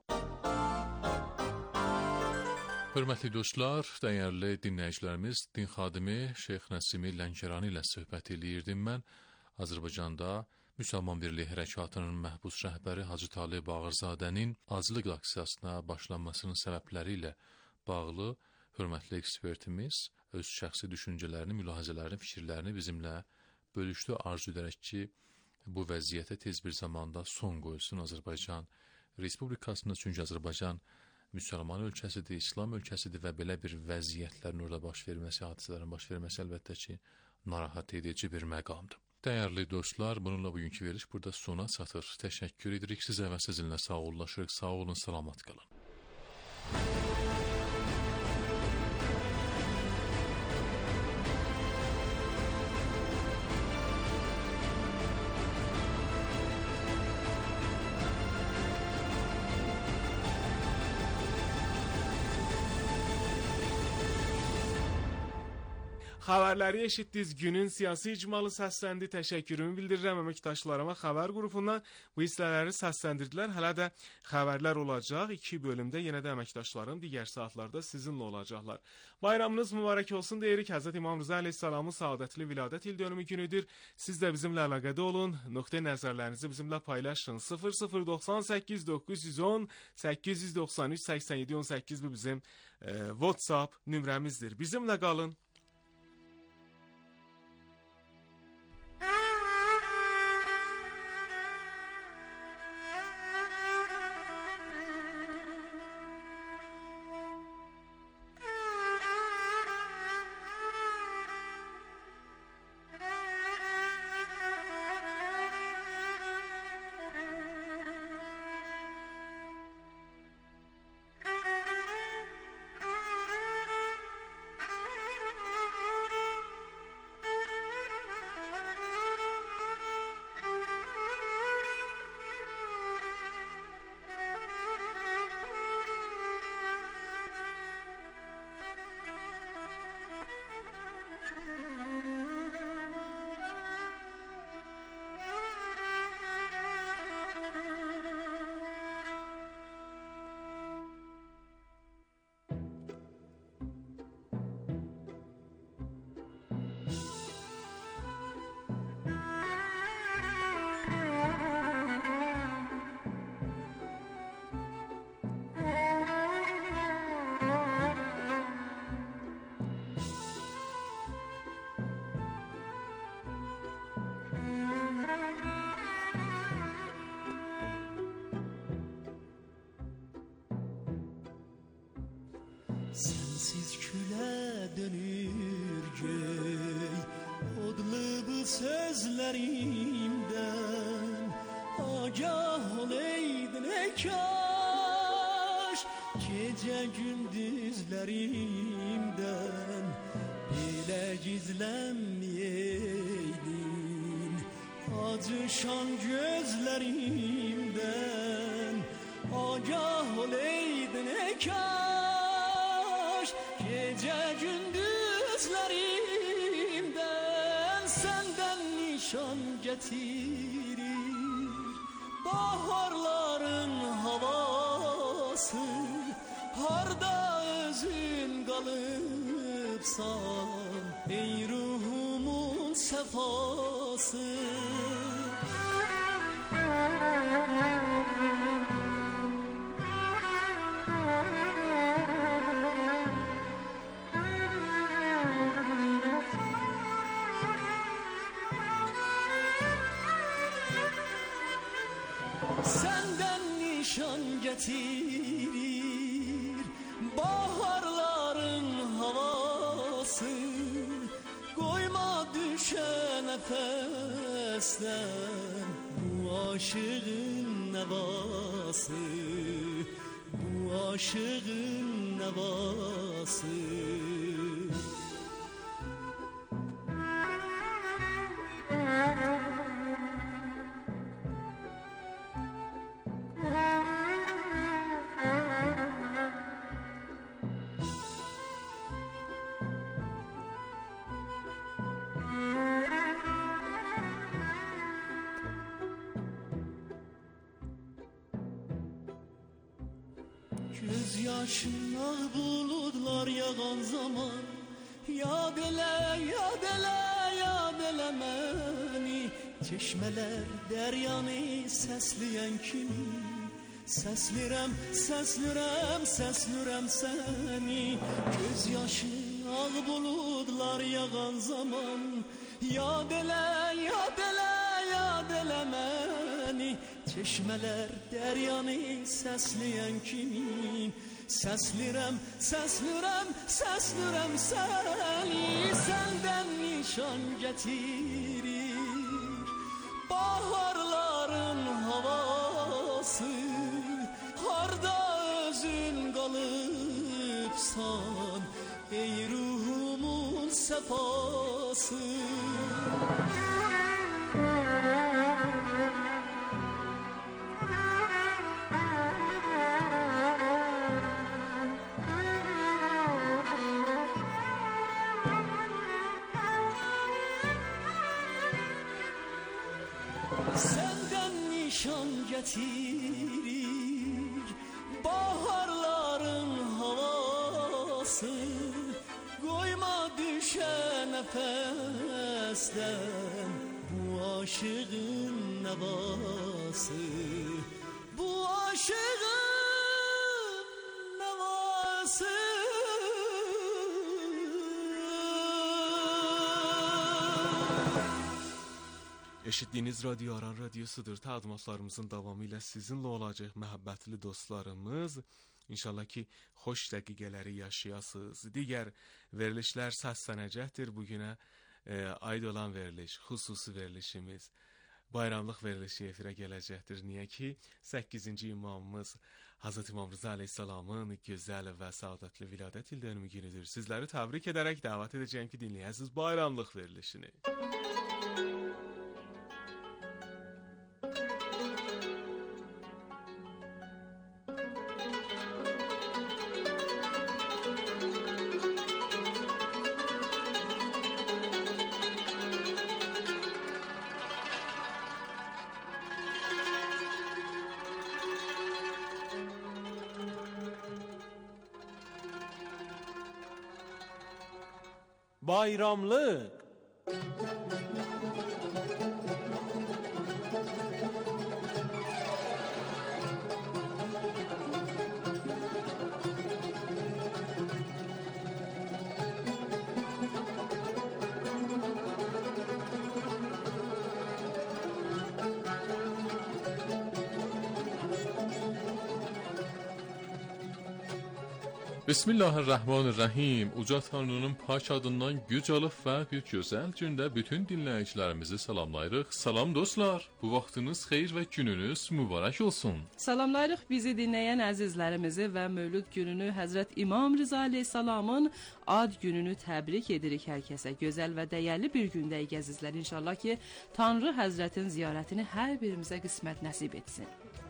Speaker 6: Hörmətli dostlar, dəyərli dinləyicilərimiz, din xadimi Şeyx Nəsimi Lənkərani ilə söhbət eləyirdim mən. Azərbaycanda Müsəlman Birliyi Hərəkatının məhbus rəhbəri Hacı Talib Bağırzadənin aclıq aksiyasına başlanmasının səbəbləri ilə bağlı hörmətli ekspertimiz öz şəxsi düşüncələrini, mülahizələrini, fikirlərini bizimlə bölüşdü. Arzu edərək ki, bu vəziyyətə tez bir zamanda son qoyulsun Azərbaycan Respublikasında. Çünki Azərbaycan müsəlman ölkəsidir, İslam ölkəsidir və belə bir vəziyyətlərin orada baş verməsi, hadisələrin baş verməsi əlbəttə ki, narahat edici bir məqamdır. Dəyərli dostlar, bununla bugünkü veriliş burada sona çatır. Təşəkkür edirik sizə və sizinlə sağollaşırıq. Sağ olun, salamat qalın.
Speaker 3: Xəbərləri eşitdiniz. Günün siyasi icmalı səsləndi. Təşəkkürümü bildirirəm əməkdaşlarıma xəbər qrupundan. Bu hissələri səsləndirdilər. Hələ də xəbərlər olacaq. İki bölümdə yenə də əməkdaşlarım digər saatlarda sizinlə olacaqlar. Bayramınız mübarək olsun deyirik. Həzrət İmam Rıza əleyhissalamın saadətli viladət il dönümü günüdür. Siz də bizimlə əlaqədə olun. Nöqtə nəzərlərinizi bizimlə paylaşın. sıfır sıfır doxsan səkkiz doqquz yüz on səkkiz yüz doxsan üç səksən yeddi on səkkiz bu bizim e, WhatsApp nömrəmizdir. Bizimlə qalın.
Speaker 2: Sensiz küle dönür göy, odlu bu sözlerimden agah oleydin ey kaş. Gece gündüzlerimden bile gizlenmeyeydin, acışan gözlerimden agah oleydin ey kaş. Gece gündüzlerimden senden nişan getirir baharların havası. Harda özün kalıpsan ey ruhumun sefası. Senden nişan getirir baharların havası. Koyma düşe nefesten bu aşığın nevası, bu aşığın nevası. Göz yaşına bulutlar yağan zaman yad ele, yad ele, yad ele məni. Çeşmeler deryanı sesleyen kimi, seslirem, seslirem, seslirem seni. Göz yaşı ağ bulutlar yağan zaman yad ele, yad ele, yad ele məni. Çeşmeler deryanı sesleyen kimi, seslirem, seslirem, seslirem seni. Senden nişan getirir baharların havası. Harda özün kalıpsan ey ruhumun sefası. Senden nişan getirir baharların havası. Koyma düşe nefesten bu aşığın nevası, bu aşığın nevası.
Speaker 3: Eşitdiyiniz radyo Aran radyosudur. Təqdimatlarımızın davamı ilə sizinlə olacaq məhəbbətli dostlarımız. İnşallah ki, xoş dəqiqələri yaşayasınız. Digər verilişlər səslənəcəkdir. Bugünə e, aid olan veriliş, xüsusi verilişimiz, bayramlıq verilişi efirə gələcəkdir. Niyə ki, səkkizinci imamımız Hazreti İmam Rıza Aleyhisselamın gözəl və saadətli viladət ildönümü günüdür. Sizləri təbrik edərək dəvət edəcəyim ki, dinləyəsiniz bayramlıq verilişini.
Speaker 16: Bayramlık.
Speaker 6: Bismillahirrahmanirrahim. Uca Tanrının pak adından güc alıb və bir gözəl gündə bütün dinləyicilərimizi salamlayırıq. Salam dostlar, bu vaxtınız xeyir və gününüz mübarək olsun.
Speaker 16: Salamlayırıq bizi dinləyən əzizlərimizi və Mövlüd gününü Həzrət İmam Rıza əleyhissalamın ad gününü təbrik edirik hər kəsə. Gözəl və dəyərli bir gündəyik əzizlər. İnşallah ki, Tanrı Həzrətin ziyarətini hər birimizə qismət nəsib etsin.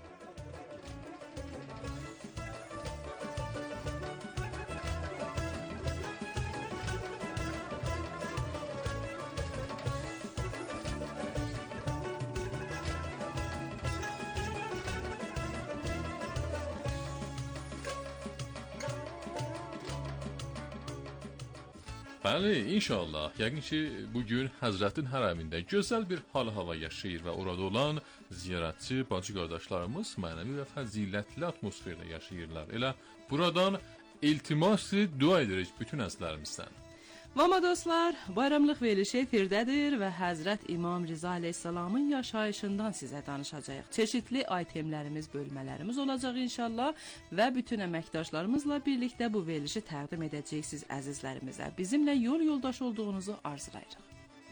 Speaker 6: Bəli, inşallah. Yəqin ki, bugün Həzrətin hərəmində gözəl bir hal-hava yaşayır və orada olan ziyarətçi bacı qardaşlarımız mənəvi və fəzilətli atmosferdə yaşayırlar. Elə buradan iltiması dua edirik bütün əzizlərimizdən.
Speaker 16: Mama dostlar, bayramlıq verilişi efirdədir və Həzrət İmam Rıza əleyhissalamın yaşayışından sizə danışacağıq. Çeşitli aytemlərimiz, bölmələrimiz olacaq inşallah və bütün əməkdaşlarımızla birlikdə bu verilişi təqdim edəcəyik siz əzizlərimizə. Bizimlə yol yoldaş olduğunuzu arzulayırıq.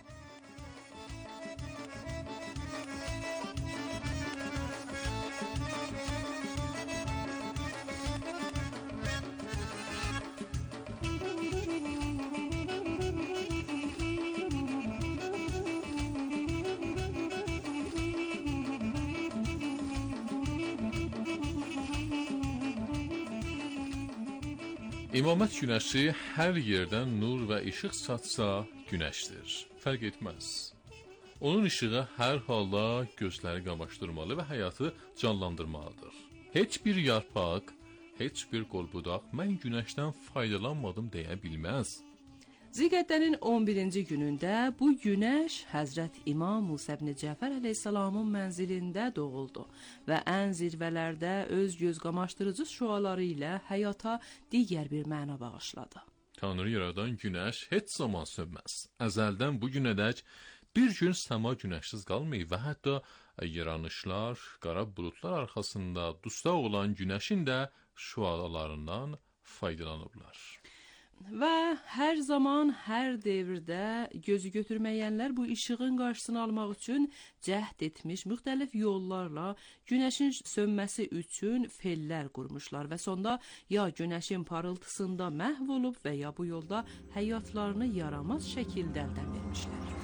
Speaker 6: İmamət günəşi hər yerdən nur və işıq satsa günəşdir. Fərq etməz. Onun işığı hər halda gözləri qamaşdırmalı və həyatı canlandırmalıdır. Heç bir yarpaq, heç bir qolbudaq mən günəşdən faydalanmadım deyə bilməz.
Speaker 16: Zilqədənin on birinci günündə bu günəş Həzrət İmam Musa ibn Cəfər əleyhissalamın mənzilində doğuldu və ən zirvələrdə öz göz qamaşdırıcı şüaları ilə həyata digər bir məna bağışladı.
Speaker 6: Tanrı yaradan günəş heç zaman sönməz. Əzəldən bu günədək bir gün səma günəşsiz qalmayıb və hətta yaranışlar, qara buludlar arxasında dustaq olan günəşin də şüalarından faydalanıblar.
Speaker 16: Və hər zaman, hər devirdə gözü götürməyənlər bu işığın qarşısını almaq üçün cəhd etmiş, müxtəlif yollarla günəşin sönməsi üçün fellər qurmuşlar və sonda ya günəşin parıltısında məhv olub və ya bu yolda həyatlarını yaramaz şəkildə əldən vermişlər.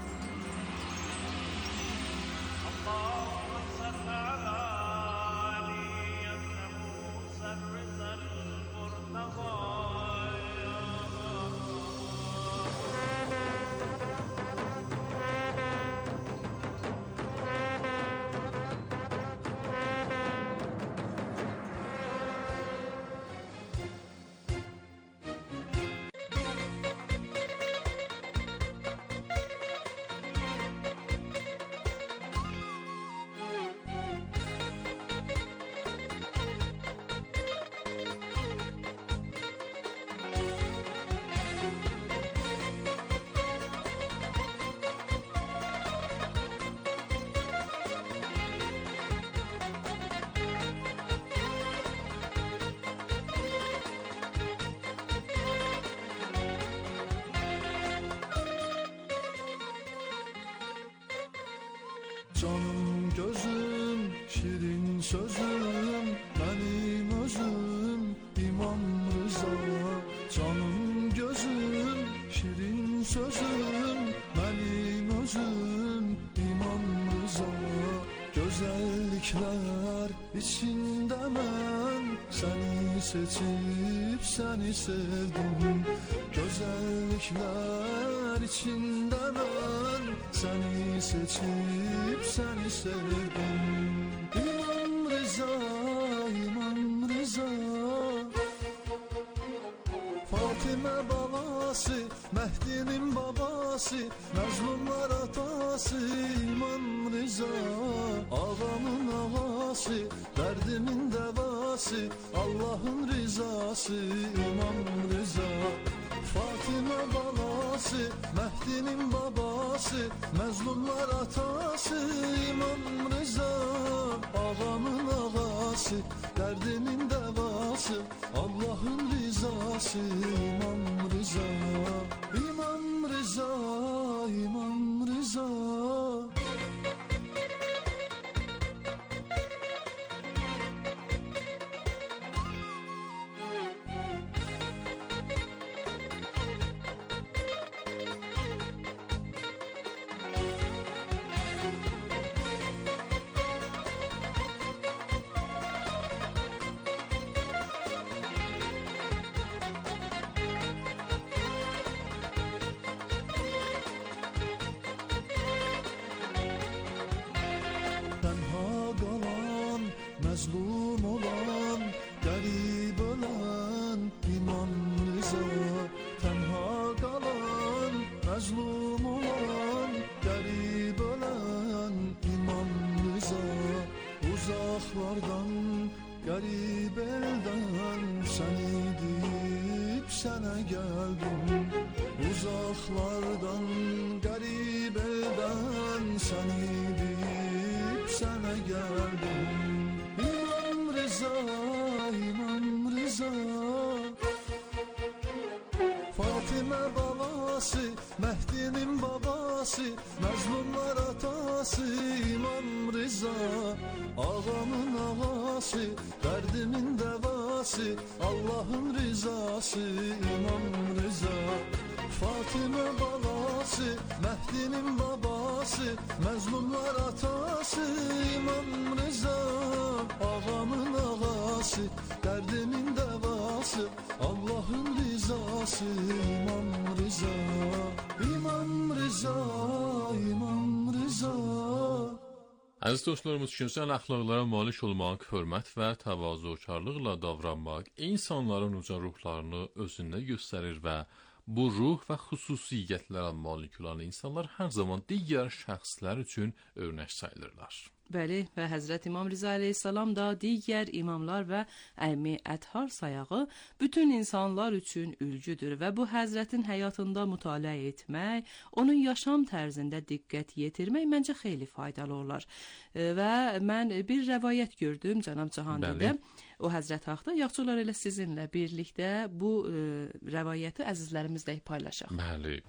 Speaker 2: Canım gözüm, şirin sözüm, benim özüm İmam Rıza. Canım gözüm, şirin sözüm, benim özüm İmam Rıza. Güzellikler içinde ben seni seçip seni sevdim. Güzellikler içinde ben seni seçip seni sevdim. İmam Rıza, İmam Rıza. Fatime babası, Mehdi'nin babası, Mazlumlar atası İmam Rıza. Ağamın ağası, derdimin devası, Allah'ın rızası İmam Rıza. Fatime balası, Mehdi'nin babası, Mazlumlar atası İmam Rıza. Ağamın ağası, derdimin devası, Allah'ın rızası atası İmam Rıza, İmam Rıza, İmam Rıza. Mazlum olan, garip olan İmam Rıza. Tenha kalan, mazlum olan, garip olan İmam Rıza. Uzaklardan, garip elden seni deyip sana geldim. Uzaklardan, garip elden seni deyip sana geldim. İmam Rıza, İmam Rıza. Fatime babası, Mehdi'nin babası, mazlumlar atası İmam Rıza. Ağamın ağası, derdimin devası, Allah'ın rızası İmam Rıza. Fatime babası, Mehdi'nin babası, mazlumlar atası İmam Rıza. Ağamın ağası, derdimin devası, Allah'ın rızası İmam Rıza. İmam Rıza, İmam Rıza.
Speaker 6: Əziz dostlarımız, künsel əxlaqlara malik olmaq, hörmət və təvazukarlıqla davranmaq insanların uca ruhlarını özündə göstərir və bu ruh və xüsusiyyətlərə malik olan insanlar hər zaman digər şəxslər üçün örnək sayılırlar.
Speaker 16: Bəli, və Həzrət İmam Rıza əleyhissalam da digər imamlar və əmmi əthar sayağı bütün insanlar üçün ülgüdür və bu Həzrətin həyatında mütaliə etmək, onun yaşam tərzində diqqət yetirmək məncə xeyli faydalı olar. Və mən bir rəvayət gördüm cənab Cahandirdə. O Həzrət haqda yaxçılar elə sizinlə birlikdə bu e, rəvayəti əzizlərimizlə paylaşaq.
Speaker 6: Bəli.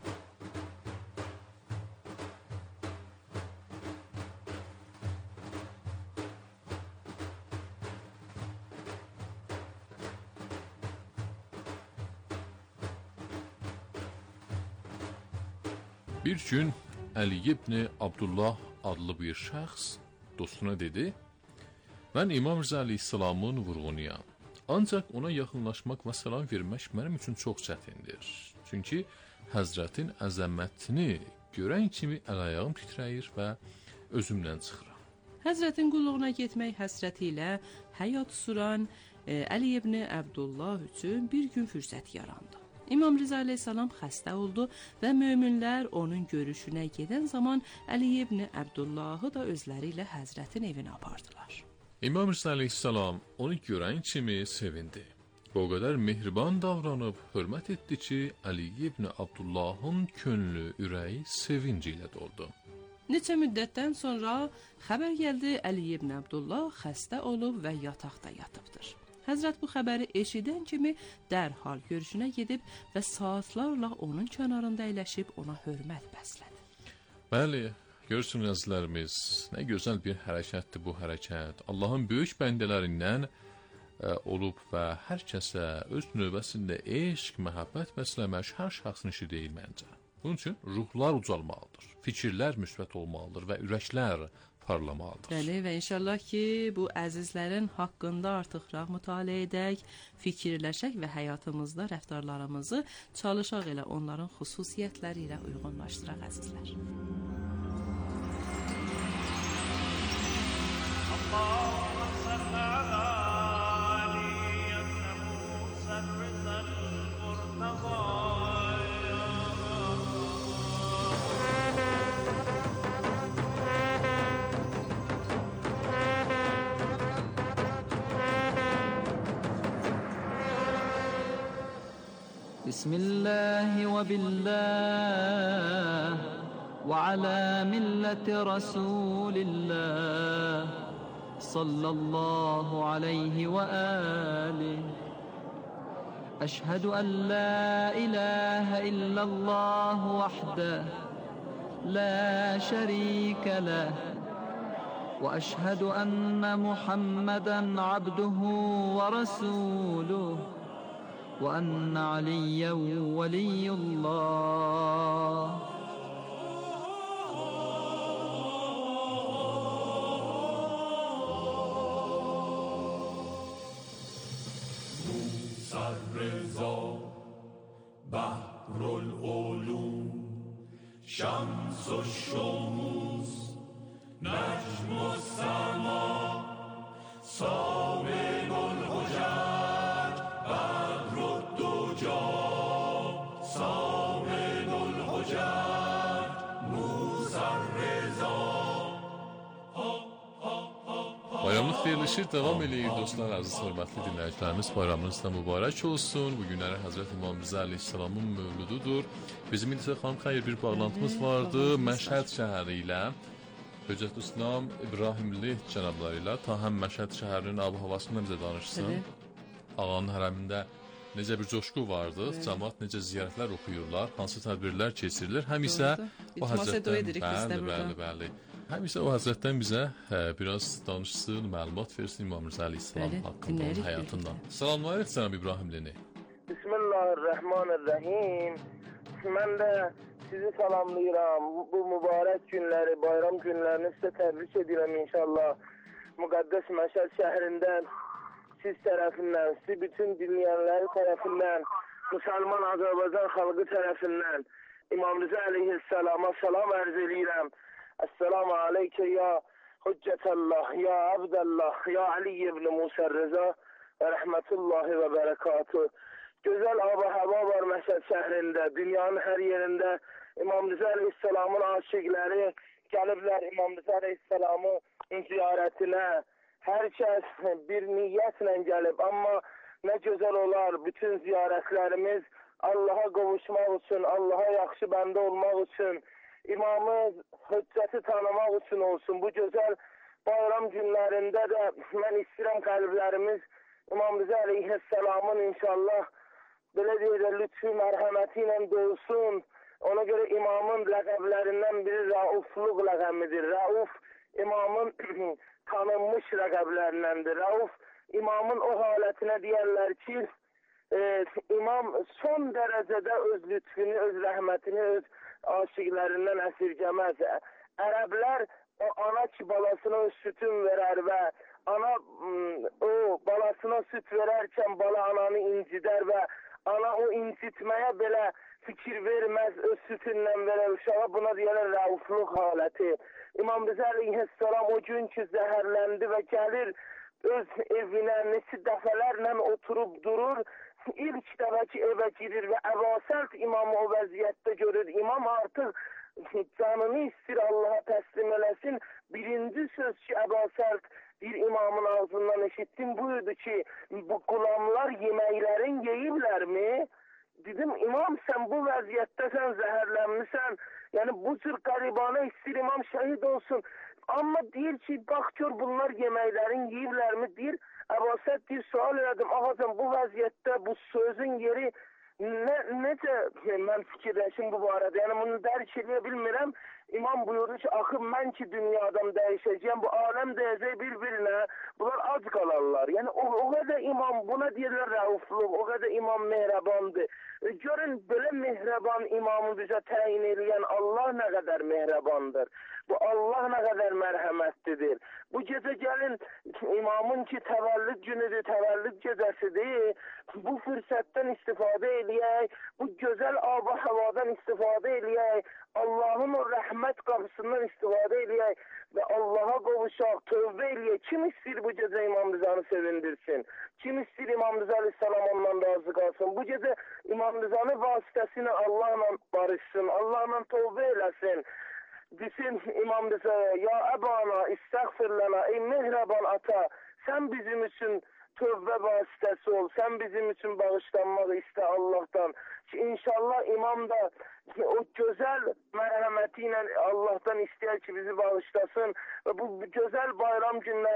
Speaker 6: Bir gün Əli ibn Abdullah adlı bir şəxs dostuna dedi: "Mən İmam Rıza əleyhissalamın vurğunuyam. Ancaq ona yaxınlaşmaq və salam vermək mənim üçün çox çətindir. Çünki Həzrətin əzəmətini görən kimi əl-ayağım titrəyir və özümdən çıxıram."
Speaker 16: Həzrətin qulluğuna getmək həsrəti ilə həyat süran e, Əli ibn Abdullah üçün bir gün fürsət yarandı. İmam Rıza əleyhissalam xəstə oldu və möminlər onun görüşünə gedən zaman Əli ibn Abdullahı da özləri ilə Həzrətin evinə apardılar.
Speaker 6: İmam Rıza əleyhissalam onu görən kimi sevindi. O qədər mehriban davranıb hörmət etdi ki, Əli ibn Abdullahın könlü, ürəyi sevinci ilə doldu.
Speaker 16: Neçə müddətdən sonra xəbər gəldi, Əli ibn Abdullah xəstə olub və yataqda yatıbdır. Həzrət bu xəbəri eşidən kimi dərhal görüşünə gedib və saatlarla onun kənarında əyləşib ona hörmət bəslədi.
Speaker 6: Bəli, görürsünüz əzizlərimiz, nə gözəl bir hərəkətdir bu hərəkət. Allahın böyük bəndələrindən ə, olub və hər kəsə öz növbəsində eşq, məhəbbət bəsləmək hər şəxsin işi deyil məncə. Bunun üçün ruhlar ucalmalıdır, fikirlər müsbət olmalıdır və ürəklər parlamalıdır.
Speaker 16: Bəli, və inşallah ki, bu əzizlərin haqqında artıqraq mütaliə edək, fikirləşək və həyatımızda rəftarlarımızı çalışaq elə onların xüsusiyyətləri ilə uyğunlaşdıraq əzizlər.
Speaker 8: Allahumma salli ala Ali ibn Musa ar-Rizal Murtada.
Speaker 17: بسم الله وبالله وعلى ملة رسول الله صلى الله عليه وآله أشهد أن لا إله إلا الله وحده لا شريك له وأشهد أن محمدا عبده ورسوله وأن عليا ولي الله.
Speaker 18: رضا بحر العلوم شمس الشموس نجم السماء صابغ الحجج بدر الدجى صابغ الحجج موسی الرضا.
Speaker 6: Bayramlıq verilişi davam eləyir dostlar, əziz hörmətli dinləyicilərimiz. Bayramınız da mübarək olsun. Bu günləri Həzrət İmam Rza əleyhissalamın mövlüdüdür. Bizim İlsə xanım xeyir bir bağlantımız vardı Məşhəd şəhəri ilə. Hüccət İslam İbrahimli cənabları ilə ta həm Məşhəd şəhərinin ab-havasından bizə danışsın. Ağanın hərəmində necə bir coşqu vardı, cəmaət necə ziyarətlər oxuyurlar, hansı tədbirlər keçirilir. Həm isə o Həzrətdən, bəli, bəli, bəli. Həm isə o Həzrətdən bizə hə, biraz danışsın, məlumat versin İmam Rza əleyhissalam haqqında, onun həyatından. Salamlar et cənab İbrahimlini.
Speaker 19: Bismillahirrahmanirrahim. Mən də sizi salamlayıram. Bu mübarək günləri, bayram günlərini sizə təbrik edirəm inşallah. Müqəddəs Məşhəd şəhərindən siz tərəfindən, sizi bütün dinləyənləri tərəfindən, Müsəlman Azərbaycan xalqı tərəfindən İmam Rza əleyhissalama salam ərz edirəm. Esselamu aleyke ya Hüccetallah, ya Abdallah, ya Ali ibn Musa Rıza ve rahmetullahi ve berekatuhu. Güzel hava var Məşhəd şəhrində, dünyanın hər yerində İmam Rza əleyhissalamın aşiqləri gəliblər İmam Rza əleyhissalamın ziyarətinə. Hər kəs bir niyyətlə gəlib, amma nə gözəl olar bütün ziyarətlərimiz Allaha qovuşmaq üçün, Allaha yaxşı bəndə olmaq üçün, İmamı hüccəti tanımaq üçün olsun. Bu gözəl bayram günlərində də mən istəyirəm qəlblərimiz İmam Rza əleyhissalamın inşallah belə deyək lütfü mərhəməti ilə dolsun. Ona görə imamın ləqəblərindən biri Raufluq ləqəmidir. Rauf imamın tanınmış ləqəblərindəndir. Rauf imamın o halətinə deyərlər ki, e, imam son dərəcədə öz lütfünü, öz rəhmətini, öz aşiqlərindən əsirgəməz. Ərəblər o ana ki balasına öz sütün verər və ana o balasına süt verərkən bala ananı incidər və ana o incitməyə belə fikir verməz, öz sütündən verər uşağa. Buna deyərlər raufluq haləti. İmam Rza əleyhissalam o gün ki zəhərləndi və gəlir öz evinə neçə dəfələrlə oturub durur. İlk dəfə ki evə girir və əvvəl imamı o vəziyyətdə görür. İmam artıq canını istəyir Allaha təslim eləsin. Birinci söz ki əvvəl bir imamın ağzından eşitdim buyurdu ki, bu qulamlar yeməklərin yeyiblərmi? Dedim, imam sən bu vəziyyətdə sən zəhərlənmisən. Yəni bu cür qəribana istəyir imam şəhid olsun. Amma deyir ki, bax gör bunlar yeməklərin yeyiblərmi? Deyir, əvvəl bir sual elədim. Ağacan bu vəziyyətdə bu sözün yeri ne, necə mən fikirləşim bu barədə? Yəni bunu dərk edə bilmirəm. İmam buyurdu ki, axı mən ki dünyadan dəyişəcəyəm, bu aləm dəyəcək bir-birinə, bunlar ac qalarlar. Yəni o, o qədər imam, buna deyirlər raufluq, o qədər imam mehrabandır. E, görün, belə mehraban imamı bizə təyin edən Allah nə qədər mehrabandır. Bu Allah nə qədər mərhəmətlidir. Bu gecə gəlin, imamın ki təvəllüd günüdür, təvəllüd gecəsidir. Bu fürsətdən istifadə eləyək, bu gözəl ab-ı havadan istifadə eləyək, Allahın o rəhmət qapısından istifadə eləyək və Allaha qovuşaq, tövbə eləyək. Kim istəyir bu gecə İmam Rızanı sevindirsin? Kim istəyir İmam Rıza əleyhissalam ondan razı qalsın? Bu gecə İmam Rızanı vasitəsilə Allahla barışsın, Allahla tövbə eləsin. Desin İmam Rıza'ya, ya əbana, istəğfir lana, ey mehraban ata, sən bizim üçün tövbə vasitəsi ol, sən bizim üçün bağışlanmaq istə Allah'tan. Ki inşallah imam da o gözəl mərhəməti ilə Allah'tan istəyər ki bizi bağışlasın və bu gözəl bayram günləri